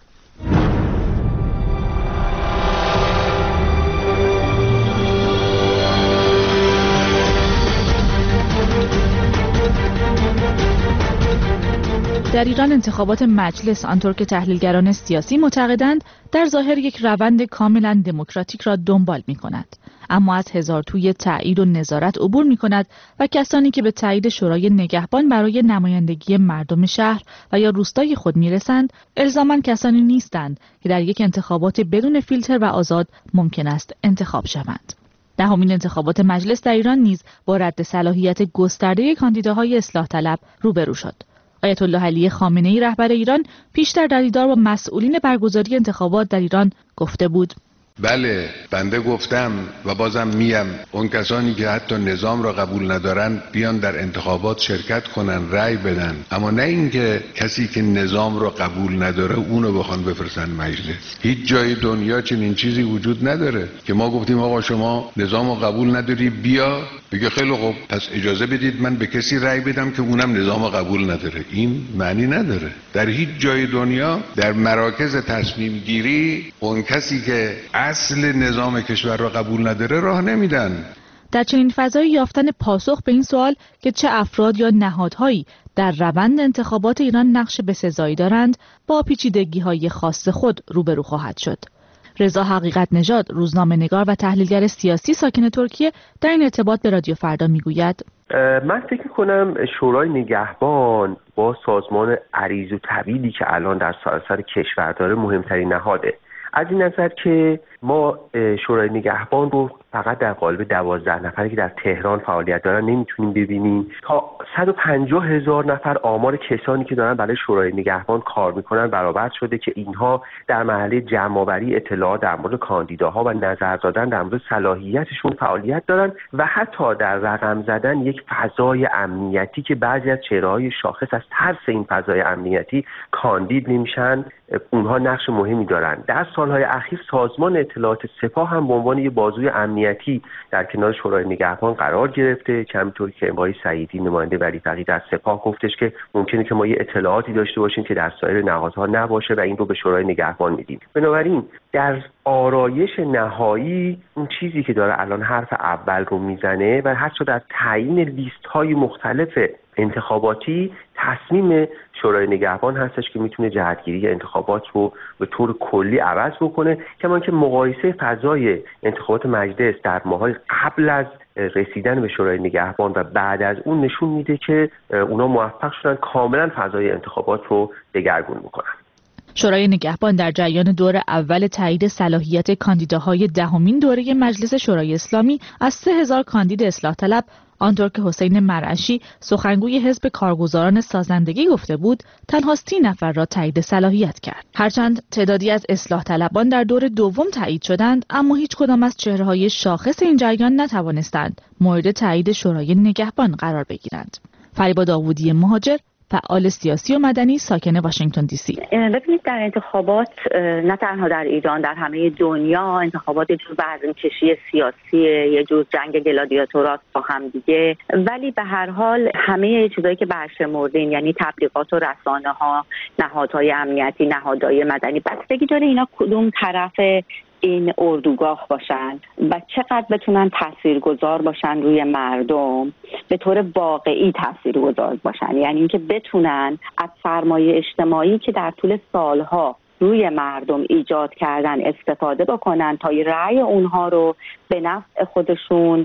در ایران انتخابات مجلس آنطور که تحلیلگران سیاسی معتقدند در ظاهر یک روند کاملا دموکراتیک را دنبال می کند، اما از هزار توی تایید و نظارت عبور می کند و کسانی که به تایید شورای نگهبان برای نمایندگی مردم شهر و یا روستای خود می رسند الزاماً کسانی نیستند که در یک انتخابات بدون فیلتر و آزاد ممکن است انتخاب شوند. دهمین انتخابات مجلس در ایران نیز با رد صلاحیت گسترده کاندیداهای اصلاح طلب روبرو شد. آیت الله علی خامنه‌ای رهبر ایران پیشتر در دیدار با مسئولین برگزاری انتخابات در ایران گفته بود: بله، بنده گفتم و بازم میم اون کسانی که حتی نظام را قبول ندارن بیان در انتخابات شرکت کنن، رأی بدن، اما نه اینکه کسی که نظام را قبول نداره اونو بخوان بفرستن مجلس. هیچ جای دنیا چنین چیزی وجود نداره که ما گفتیم آقا شما نظام را قبول نداری بیا، بگه خیلی خوب پس اجازه بدید من به کسی رأی بدم که اونم نظام را قبول نداره. این معنی نداره. در هیچ جای دنیا در مراکز تصمیم گیری اون کسی که اصل نظام کشور را قبول نداره راه نمیدن. در چنین فضایی یافتن پاسخ به این سوال که چه افراد یا نهادهایی در روند انتخابات ایران نقش بسزایی دارند با پیچیدگی‌های خاص خود روبرو خواهد شد. رضا حقیقت نژاد، روزنامه‌نگار و تحلیلگر سیاسی ساکن ترکیه، در این ارتباط به رادیو فردا میگوید: من فکر کنم شورای نگهبان با سازمان عریض و طویلی که الان در سراسر کشور داره مهمترین نهاده. از این نظر که ما شورای نگهبان رو فقط در قالب دوازده نفری که در تهران فعالیت دارن نمیتونیم ببینیم. تا صد و پنجاه هزار نفر آمار کسانی که دارن برای شورای نگهبان کار میکنن برآورد شده که اینها در مرحله جمع‌آوری اطلاعات در مورد کاندیداها و نظر دادن در مورد صلاحیتشون فعالیت دارن و حتی در رقم زدن یک فضای امنیتی که بعضی از چهره‌های شاخص از ترس این فضای امنیتی کاندید نمیشن، اونها نقش مهمی دارن. در سالهای اخیر سازمان اطلاعات سپاه هم به عنوان یک بازوی امنیتی در کنار شورای نگهبان قرار گرفته که همونطور که آقای سعیدی نماینده ولی فقید از سپاه گفتش که ممکنه که ما یه اطلاعاتی داشته باشیم که در سایر نهادها نباشه و این رو به شورای نگهبان میدیم. بنابراین در آرایش نهایی اون چیزی که داره الان حرف اول رو میزنه و حتی در تعیین لیست‌های مختلف انتخاباتی تصمیم شورای نگهبان هستش که میتونه جهتگیری انتخابات رو به طور کلی عوض بکنه، کما که مقایسه فضای انتخابات مجلس در ماهای قبل از رسیدن به شورای نگهبان و بعد از اون نشون میده که اونا موفق شدن کاملا فضای انتخابات رو دگرگون بکنن. شورای نگهبان در جریان دور اول تایید صلاحیت کاندیداهای دهمین دوره مجلس شورای اسلامی از سه هزار کاندید اصلاح طلب، آنطور که حسین مرعشی سخنگوی حزب کارگزاران سازندگی گفته بود، تنها سی نفر را تایید صلاحیت کرد. هرچند تعدادی از اصلاح طلبان در دور دوم تایید شدند، اما هیچ کدام از چهره‌های شاخص این جریان نتوانستند مورد تایید شورای نگهبان قرار بگیرند. فریبا داوودی مهاجر، فعال سیاسی و مدنی ساکن واشنگتن دی سی: ببینید، در انتخابات نه تنها در ایران، در همه دنیا انتخابات یه جور وزن‌کشی سیاسیه، یه جور جنگ گلادیاتورات با هم دیگه، ولی به هر حال همه چیزایی که برشمردین، یعنی تبلیغات و رسانه‌ها، نهادهای امنیتی، نهادهای مدنی، بستگی داره اینا کدوم طرف این اردوگاه باشن و چقدر بتونن تاثیرگذار باشن روی مردم، به طور واقعی تاثیرگذار باشن، یعنی اینکه بتونن از سرمایه اجتماعی که در طول سالها روی مردم ایجاد کردن استفاده بکنن تا رأی اونها رو به نفع خودشون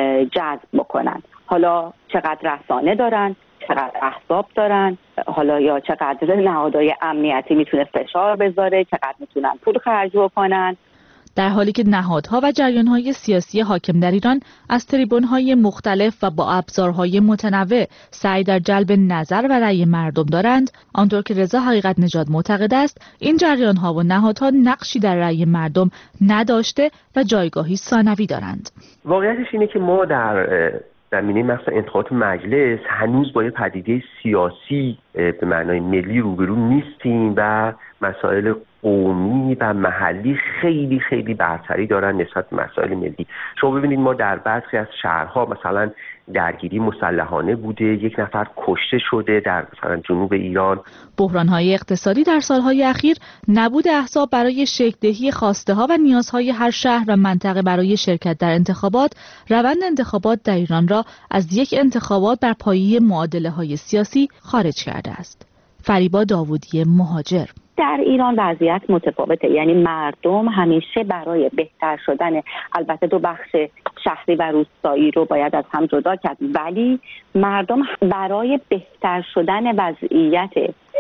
جذب بکنن. حالا چقدر رسانه دارن، چقدر احزاب دارن، حالا یا چقدر نهادهای امنیتی میتونه فشار بذاره، چقدر میتونن پول خرج بکنن. در حالی که نهادها و جریان‌های سیاسی حاکم در ایران از تریبون‌های مختلف و با ابزارهای متنوع سعی در جلب نظر و رأی مردم دارند، آنطور که رضا حقیقت نژاد معتقد است این جریان‌ها و نهادها نقشی در رأی مردم نداشته و جایگاهی ثانوی دارند. واقعیتش اینه که ما در زمینه مثلا انتخابات مجلس هنوز با یه پدیده سیاسی به معنای ملی روبرو نیستیم و مسائل قومی و محلی خیلی خیلی برتری دارن نسبت به مسائل ملی. شما ببینید ما در برخی از شهرها مثلا درگیری مسلحانه بوده، یک نفر کشته شده در مثلا جنوب ایران. بحران‌های اقتصادی در سالهای اخیر، نبود احزاب برای شکل‌دهی خواسته‌ها و نیازهای هر شهر و منطقه برای شرکت در انتخابات، روند انتخابات در ایران را از یک انتخابات بر پایه معادله‌های سیاسی خارج کرده است. فریبا داوودی مهاجر: در ایران وضعیت متفاوته، یعنی مردم همیشه برای بهتر شدن، البته دو بخش شهری و روستایی رو باید از هم جدا کرد، ولی مردم برای بهتر شدن وضعیت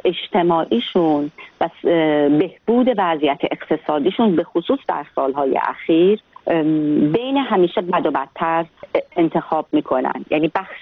اجتماعیشون و بهبود وضعیت اقتصادیشون به خصوص در سالهای اخیر بین همیشه بد و بدتر انتخاب میکنن. یعنی بخش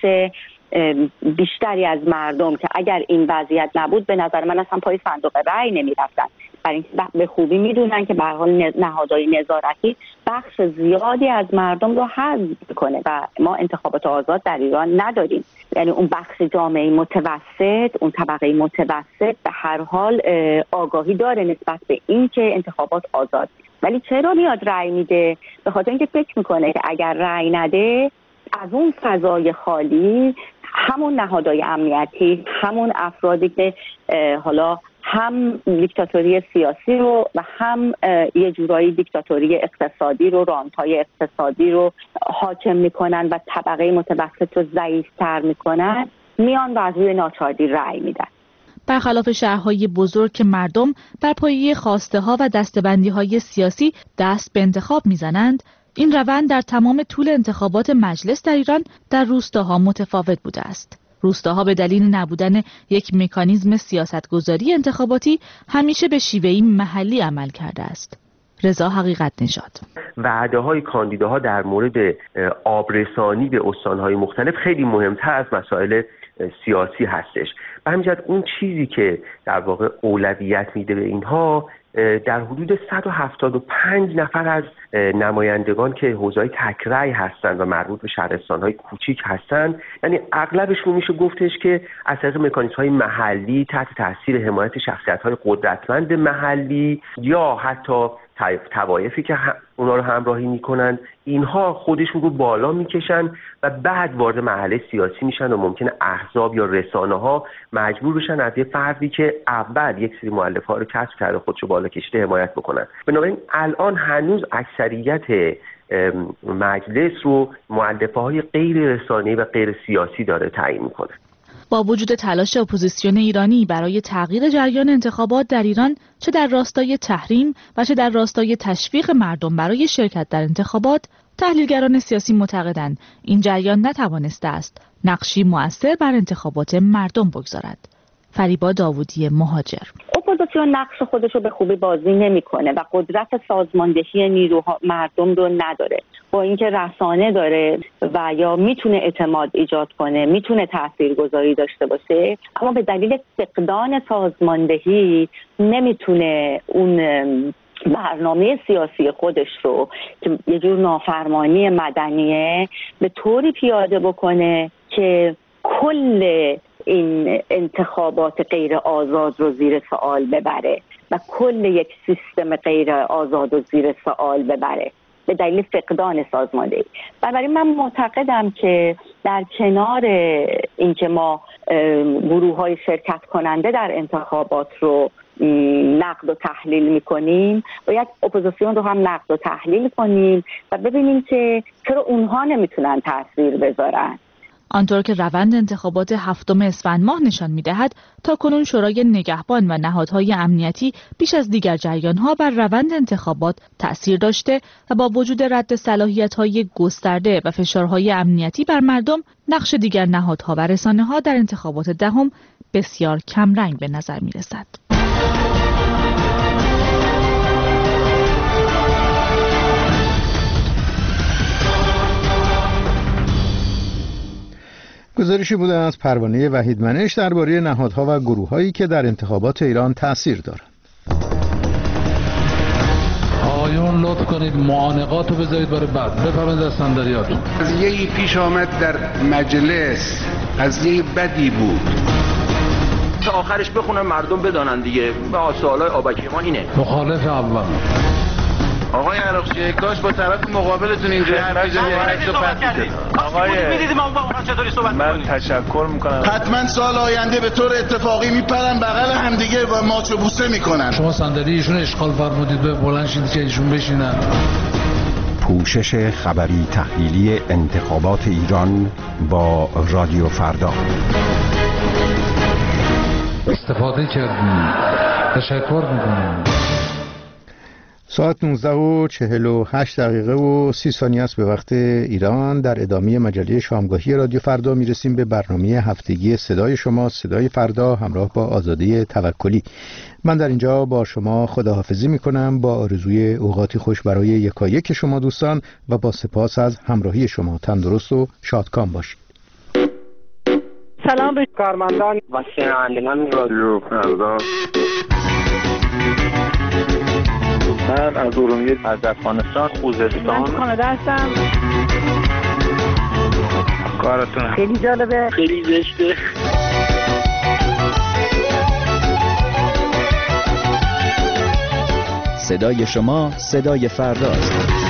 بیشتری از مردم که اگر این وضعیت نبود به نظر من اصلا پای صندوق رأی نمی‌رفتن، برای اینکه به خوبی میدونن که به هر حال نهادهای نظارتی بخش زیادی از مردم رو حذف میکنه و ما انتخابات آزاد در ایران نداریم. یعنی اون بخش جامعه متوسط، اون طبقه متوسط به هر حال آگاهی داره نسبت به این که انتخابات آزاد، ولی چرا میاد رأی میده؟ به خاطر اینکه فکر میکنه که اگر رأی نده از اون فضای خالی همون نهادهای امنیتی، همون افرادی که حالا هم دیکتاتوری سیاسی رو و هم یه جورایی دیکتاتوری اقتصادی رو، رانت‌های اقتصادی رو حاکم میکنن و طبقه متوسط رو ضعیف‌تر میکنن، میان و از روی ناچارتی رأی میدن. برخلاف شهرهای بزرگ که مردم بر پایه خواسته ها و دستبندی های سیاسی دست به انتخاب میزنند، این روند در تمام طول انتخابات مجلس در ایران در روستاها متفاوت بوده است. روستاها به دلیل نبودن یک مکانیزم سیاستگذاری انتخاباتی همیشه به شیوهی محلی عمل کرده است. رضا حقیقت نژاد: وعده های کاندیداها در مورد آبرسانی به استانهای مختلف خیلی مهمتر از مسائل سیاسی هستش. به همین جهت اون چیزی که در واقع اولویت میده به اینها، در حدود صد و هفتاد و پنج نفر از نمایندگان که حوزه‌های تک رأی هستند و مربوط به شهرستان‌های کوچیک هستند، یعنی اغلبشون میشه گفتش که از طریق مکانیزم‌های محلی تحت تاثیر حمایت شخصیت‌های قدرتمند محلی یا حتی توایفی که اونا رو همراهی میکنن، اینها خودشون رو بالا میکشن و بعد وارد مرحله سیاسی میشن و ممکنه احزاب یا رسانه‌ها مجبور بشن از یه فردی که اول یک سری مؤلفه‌ها رو کسب کرده خودشو بالا کشیده حمایت بکنن. بنابراین الان هنوز اکثریت مجلس رو مؤلفه‌های غیر رسانه‌ای و غیر سیاسی داره تعیین میکنه. با وجود تلاش اپوزیسیون ایرانی برای تغییر جریان انتخابات در ایران، چه در راستای تحریم و چه در راستای تشویق مردم برای شرکت در انتخابات، تحلیلگران سیاسی معتقدند این جریان نتوانسته است نقشی مؤثر بر انتخابات مردم بگذارد. فریبا داوودی، مهاجر: اپوزیسیون نقش خودش رو به خوبی بازی نمیکنه و قدرت سازماندهی نیروها مردم رو نداره. با اینکه رسانه داره و یا میتونه اعتماد ایجاد کنه، میتونه تاثیرگذاری داشته باشه، اما به دلیل فقدان سازماندهی نمیتونه اون برنامه سیاسی خودش رو که یه جور نافرمانی مدنیه به طوری پیاده بکنه که کل این انتخابات غیر آزاد رو زیر سوال ببره و کل یک سیستم غیر آزاد رو زیر سوال ببره به دلیل فقدان سازماندهی. بنابراین من معتقدم که در کنار اینکه ما گروه‌های شرکت کننده در انتخابات رو نقد و تحلیل میکنیم، باید اپوزیسیون رو هم نقد و تحلیل کنیم و ببینیم که چرا اونها نمیتونن تاثیر بذارن. آنطور که روند انتخابات هفتم اسفند ماه نشان می‌دهد، تاکنون شورای نگهبان و نهادهای امنیتی بیش از دیگر جریان‌ها بر روند انتخابات تأثیر داشته و با وجود رد صلاحیت‌های گسترده و فشارهای امنیتی بر مردم، نقش دیگر نهادها و رسانه‌ها در انتخابات دهم بسیار کمرنگ به نظر می‌رسد. گزارشی بوده از پروانه وحید منش درباره نهادها و گروه‌هایی که در انتخابات ایران تأثیر دارند. آقایون لطف کنید معانقات رو بذارید برای بعد. بفرمایید از صندلیاتون. قضیه‌ای پیش آمد در مجلس، قضیه بدی بود. تا آخرش بخونن مردم بدانن دیگه. با سوالای آبکی ما اینه. مخالف اول. آقای عراقچی کاش با طرف مقابلتون اینجوری حرف بزنید. صحبت کردید. آقای می‌دیدید ما با اونها چطوری صحبت می‌کنیم. من تشکر می‌کنم. حتما سال آینده به طور اتفاقی میپرن بغل همدیگه و ماچ و بوسه میکنن. شما صندلی ایشون اشغال فرمودید به بلند شید که ایشون بشینن. پوشش خبری تحلیلی انتخابات ایران با رادیو فردا. استفاده کردیم. تشکر می‌کنم. ساعت نوزده و چهل و هشت دقیقه و سی ثانیه است به وقت ایران. در ادامه مجله شامگاهی رادیو فردا میرسیم به برنامه هفتگی صدای شما، صدای فردا، همراه با آزاده توکلی. من در اینجا با شما خداحافظی میکنم با آرزوی اوقاتی خوش برای یکایک شما دوستان و با سپاس از همراهی شما. تندرست و شادکام باشید. سلام به کارمندان و شنوندگان رادیو فردا. من از ارومیه، از افغانستان، خوزستان، من کانادا هستم. کارتون خیلی جالبه، خیلی زشته. صدای شما صدای فرداست.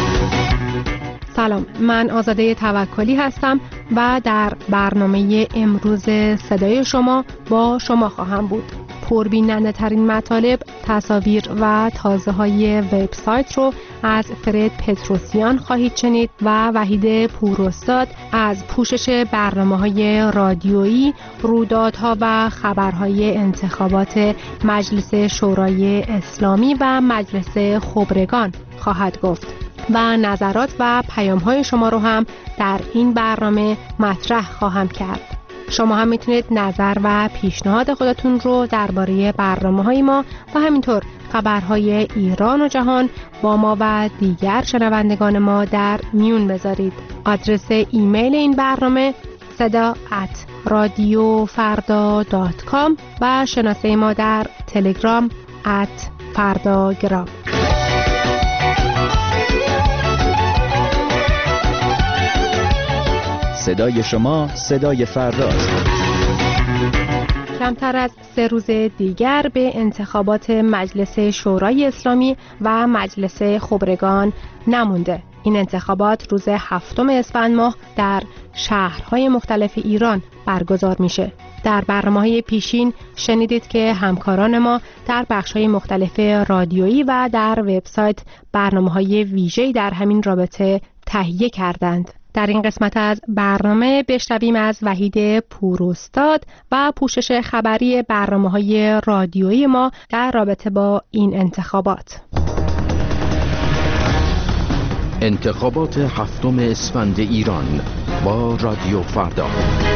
سلام، من آزاده توکلی هستم و در برنامه امروز صدای شما با شما خواهم بود. پربیننده ترین مطالب، تصاویر و تازه های وبسایت رو از فرد پتروسیان خواهید شنید و وحید پوراستاد از پوشش برنامه‌های رادیویی، رویدادها و خبرهای انتخابات مجلس شورای اسلامی و مجلس خبرگان خواهد گفت و نظرات و پیام‌های شما رو هم در این برنامه مطرح خواهم کرد. شما هم میتونید نظر و پیشنهاد خودتون رو درباره برنامه‌های ما و همینطور خبرهای ایران و جهان با ما و دیگر شنوندگان ما در میون بذارید. آدرس ایمیل این برنامه صدا ات رادیو فردا دات کام و شناسه ما در تلگرام ات فرداگرام. صدای شما صدای فرداست. کمتر از سه روز دیگر به انتخابات مجلس شورای اسلامی و مجلس خبرگان نمونده. این انتخابات روز هفتم اسفند ماه در شهرهای مختلف ایران برگزار میشه. در برنامه‌های پیشین شنیدید که همکاران ما در بخش‌های مختلف رادیویی و در وبسایت برنامه‌های ویژه‌ای در همین رابطه تهیه کردند. در این قسمت از برنامه بشنویم از وحید پوراستاد و پوشش خبری برنامه‌های رادیویی ما در رابطه با این انتخابات. انتخابات هفتم اسفند ایران با رادیو فردا.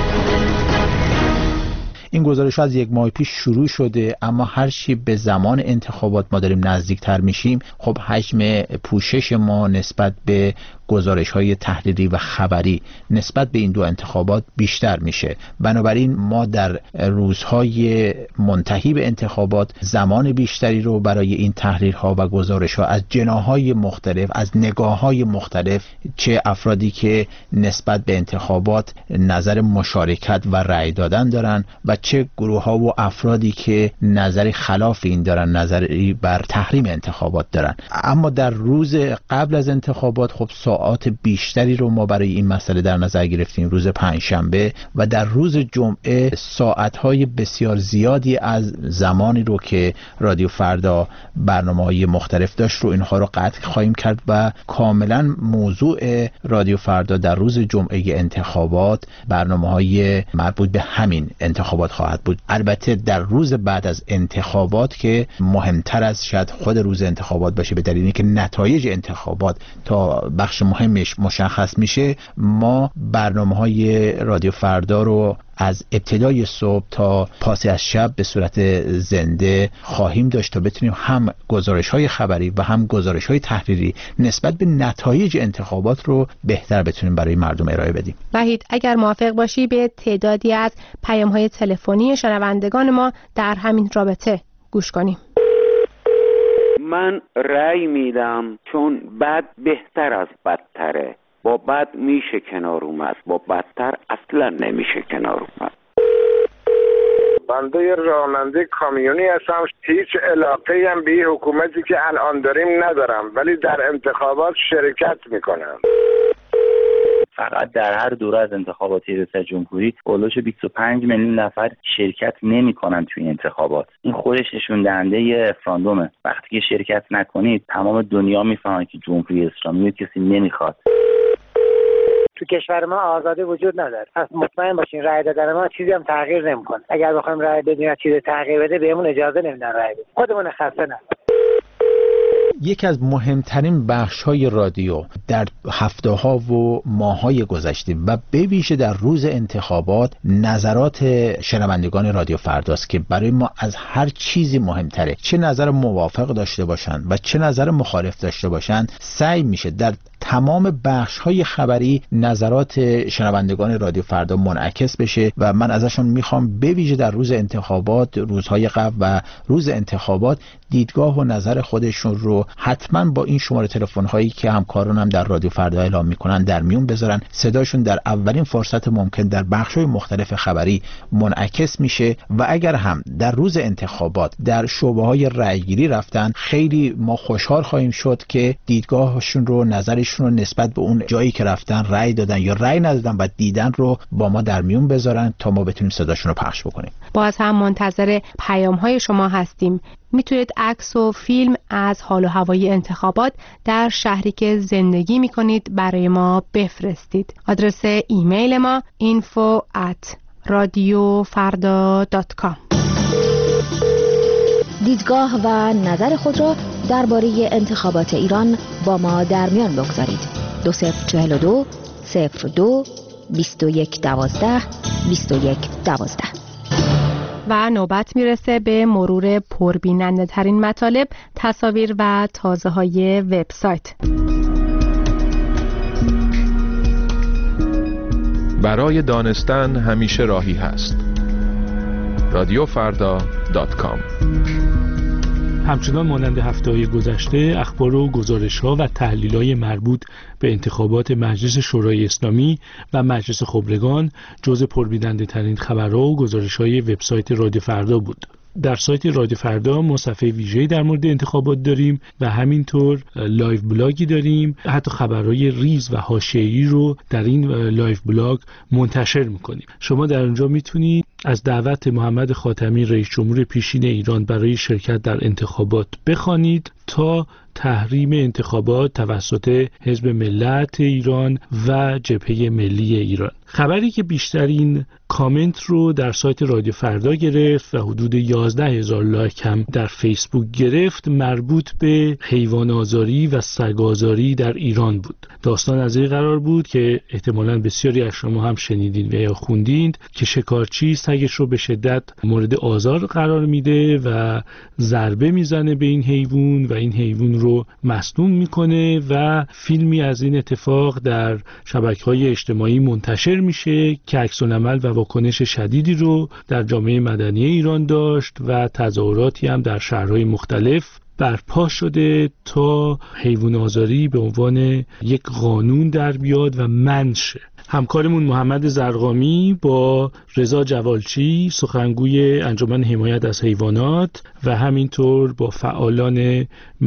این گزارش از یک ماه پیش شروع شده، اما هر چی به زمان انتخابات ما داریم نزدیکتر میشیم، خب حجم پوشش ما نسبت به گزارش‌های تحریری و خبری نسبت به این دو انتخابات بیشتر میشه. بنابراین ما در روزهای منتهی به انتخابات زمان بیشتری رو برای این تحریرها و گزارش‌ها از جناح‌های مختلف، از نگاه‌های مختلف، چه افرادی که نسبت به انتخابات نظر مشارکت و رأی دادن دارن و چه گروه‌ها و افرادی که نظری خلاف این دارن، نظری بر تحریم انتخابات دارن. اما در روز قبل از انتخابات خب ساعات بیشتری رو ما برای این مسئله در نظر گرفتیم، روز پنجشنبه، و در روز جمعه ساعت‌های بسیار زیادی از زمانی رو که رادیو فردا برنامه‌های مختلف داشت رو اینها رو قطع خواهیم کرد و کاملا موضوع رادیو فردا در روز جمعه انتخابات برنامه‌های مربوط به همین انتخابات خواهد بود. البته در روز بعد از انتخابات که مهمتر از شاید خود روز انتخابات باشه، به دلیل اینکه نتایج انتخابات تا بخش مهمش مشخص میشه، ما برنامه‌های رادیو فردا رو از ابتدای صبح تا پاس از شب به صورت زنده خواهیم داشت تا بتونیم هم گزارش‌های خبری و هم گزارش‌های تحریری نسبت به نتایج انتخابات رو بهتر بتونیم برای مردم ارائه بدیم. وحید، اگر موافق باشی به تعدادی از پیام‌های تلفنی شنوندگان ما در همین رابطه گوش کنیم. من رأی میدم چون بد بهتر از بدتره. با بد میشه کنار اومد، با بدتر اصلا نمیشه کنار اومد. بنده راننده کامیونی هستم، هیچ علاقه‌ای هم به حکومتی که الان داریم ندارم، ولی در انتخابات شرکت میکنم. فقط در هر دوره از انتخابات ریاست جمهوری اولش بیست و پنج میلیون نفر شرکت نمی‌کنن توی انتخابات. این خودش نشون دهنده رفراندومه. وقتی که شرکت نکنید تمام دنیا میفهمن که جمهوری اسلامی رو کسی نمیخواد. تو کشور ما آزادی وجود نداره. پس مطمئن باشین رأی دادن ما چیزی هم تغییر نمی‌کنه. اگر بخوایم رأی بدیم چیزی تغییر بده بهمون اجازه نمیدن رأی بدیم. خودمون خسته نه. یکی از مهمترین بخش‌های رادیو در هفته‌ها و ماه‌های گذشته و به ویژه در روز انتخابات نظرات شنوندگان رادیو فرداست که برای ما از هر چیزی مهمتره. چه نظر موافق داشته باشن و چه نظر مخالف داشته باشن، سعی میشه در تمام بخش‌های خبری نظرات شنوندگان رادیو فردا منعکس بشه و من ازشون میخوام به ویژه در روز انتخابات، روزهای قبل و روز انتخابات دیدگاه و نظر خودشون رو حتما با این شماره تلفن هایی که همکارانم در رادیو فردا اعلام میکنن در میون بذارن. صداشون در اولین فرصت ممکن در بخش‌های مختلف خبری منعکس میشه و اگر هم در روز انتخابات در شعبه‌های رأیگیری رفتن، خیلی ما خوشحال خواهیم شد که دیدگاهشون رو، نظرشون رو نسبت به اون جایی که رفتن رأی دادن یا رأی ندادن و دیدن رو با ما در میون بذارن تا ما بتونیم صداشون رو پخش بکنیم. باز هم منتظر پیام‌های شما هستیم. میتونید عکس و فیلم از حال و هوای انتخابات در شهری که زندگی میکنید برای ما بفرستید. آدرس ایمیل ما info at radiofarda dot com. دیدگاه و نظر خود را درباره انتخابات ایران با ما در میان بگذارید. دو صفر چهل و دو صفر دو بیست و یک دوازده بیست و یک دوازده. و نوبت میرسه به مرور پربیننده ترین مطالب، تصاویر و تازه های وبسایت. برای دانستن همیشه راهی هست. رادیو فردا دات کام. همچنان مانند هفته‌های گذشته اخبار و گزارش‌ها و تحلیل‌های مربوط به انتخابات مجلس شورای اسلامی و مجلس خبرگان جزء پربیننده‌ترین خبرها و گزارش‌های وبسایت رادیو فردا بود. در سایت رادیو فردا ما صفحه ویژه‌ای در مورد انتخابات داریم و همینطور لایو بلاگی داریم. حتی خبرهای ریز و حاشیه‌ای رو در این لایو بلاگ منتشر می‌کنیم. شما در اونجا میتونید از دعوت محمد خاتمی رئیس جمهور پیشین ایران برای شرکت در انتخابات بخوانید تا تحریم انتخابات توسط حزب ملت ایران و جبهه ملی ایران. خبری که بیشترین کامنت رو در سایت رادیو فردا گرفت و حدود یازده هزار لایک هم در فیسبوک گرفت مربوط به حیوان آزاری و سگ آزاری در ایران بود. داستان از این قرار بود که احتمالاً بسیاری از شما هم شنیدین و یا خوندین که شکارچی سگش رو به شدت مورد آزار قرار میده و ضربه میزنه به این حیوان و این حیوان رو مسموم میکنه و فیلمی از این اتفاق در شبکه‌های اجتماعی منتشر میشه که عکس‌العمل و واکنش شدیدی رو در جامعه مدنی ایران داشت و تظاهراتی هم در شهرهای مختلف برپا شده تا حیوان آزاری به عنوان یک قانون در بیاد و منع شه. همکارمون محمد زرقامی با رضا جوالچی سخنگوی انجمن حمایت از حیوانات و همینطور با فعالان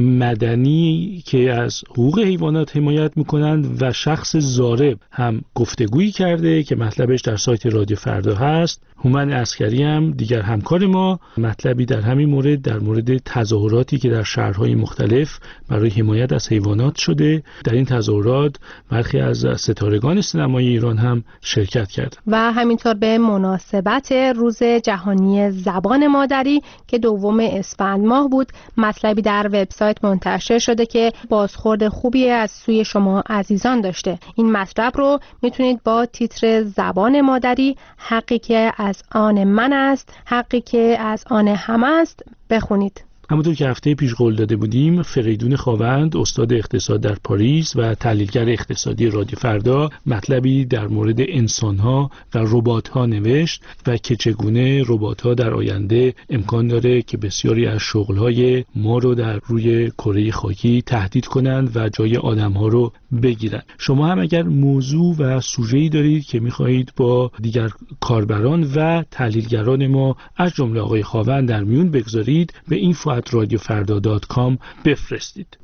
مدنی که از حقوق حیوانات حمایت میکنند و شخص ضارب هم گفتگویی کرده که مطلبش در سایت رادیو فردا هست. هومن عسکری هم دیگر همکار ما مطلبی در همین مورد در مورد تظاهراتی که در شهرهای مختلف برای حمایت از حیوانات شده. در این تظاهرات برخی از ستارگان سینمایی ایران هم شرکت کردند. و همینطور به مناسبت روز جهانی زبان مادری که دوم اسفند ماه بود مطلبی در وبسایت منتشر شده که بازخورد خوبی از سوی شما عزیزان داشته. این مطلب رو میتونید با تیتر زبان مادری حقی که از آن من است، حقی که از آن همه است بخونید. همونطور که هفته پیش قول داده بودیم، فریدون خاوند استاد اقتصاد در پاریس و تحلیلگر اقتصادی رادیو فردا مطلبی در مورد انسان‌ها و ربات‌ها نوشت و که چگونه ربات‌ها در آینده امکان داره که بسیاری از شغل‌های ما رو در روی کره خاکی تهدید کنند و جای آدم‌ها رو بگیرن. شما هم اگر موضوع و سوژه‌ای دارید که می‌خواهید با دیگر کاربران و تحلیلگران ما از جمله آقای خاوند در میون بگذارید، به این ات رادیو فردا دات کام بفرستید.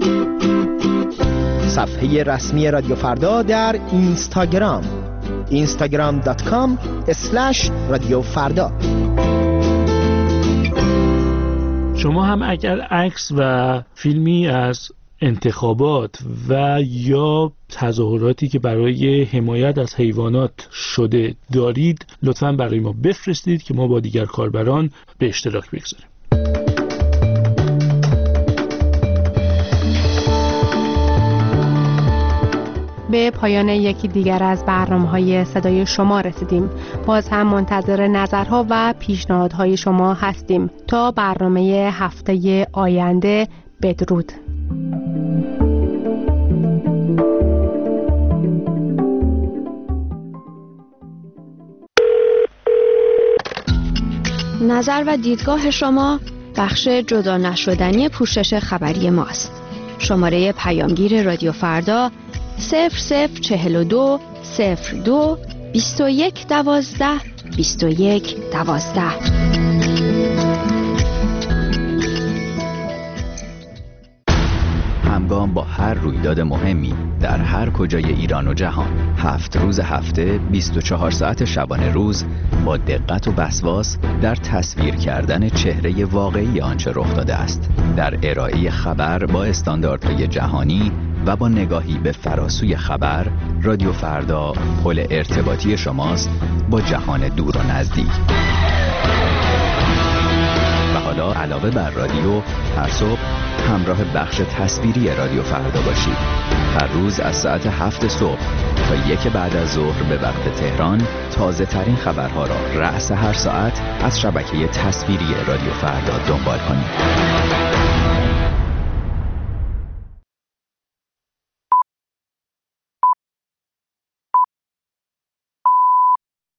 صفحه رسمی رادیو فردا در اینستاگرام اینستاگرام دات کام اسلش رادیو فردا. شما هم اگر عکس و فیلمی از انتخابات و یا تظاهراتی که برای حمایت از حیوانات شده دارید لطفاً برای ما بفرستید که ما با دیگر کاربران به اشتراک بگذاریم. به پایان یکی دیگر از برنامه‌های صدای شما رسیدیم. باز هم منتظر نظرها و پیشنهادهای شما هستیم. تا برنامه هفته آینده، بدرود. نظر و دیدگاه شما بخش جدا نشدنی پوشش خبری ماست. شماره پیامگیر رادیو فردا صفر صفر چهل و دو صفر دو بیست و یک دوازده بیست و یک دوازده. همگام با هر رویداد مهمی در هر کجای ایران و جهان، هفت روز هفته، بیست و چهار ساعت شبانه روز، با دقت و وسواس در تصویر کردن چهره واقعی آنچه رخ داده است، در ارائه خبر با استانداردهای جهانی و با نگاهی به فراسوی خبر، رادیو فردا پل ارتباطی شماست با جهان دور و نزدیک. و حالا علاوه بر رادیو، هر صبح همراه بخش تصویری رادیو فردا باشید. هر روز از ساعت هفت صبح تا یک بعد از ظهر به وقت تهران، تازه ترین خبرها را رأس هر ساعت از شبکه تصویری رادیو فردا دنبال کنید.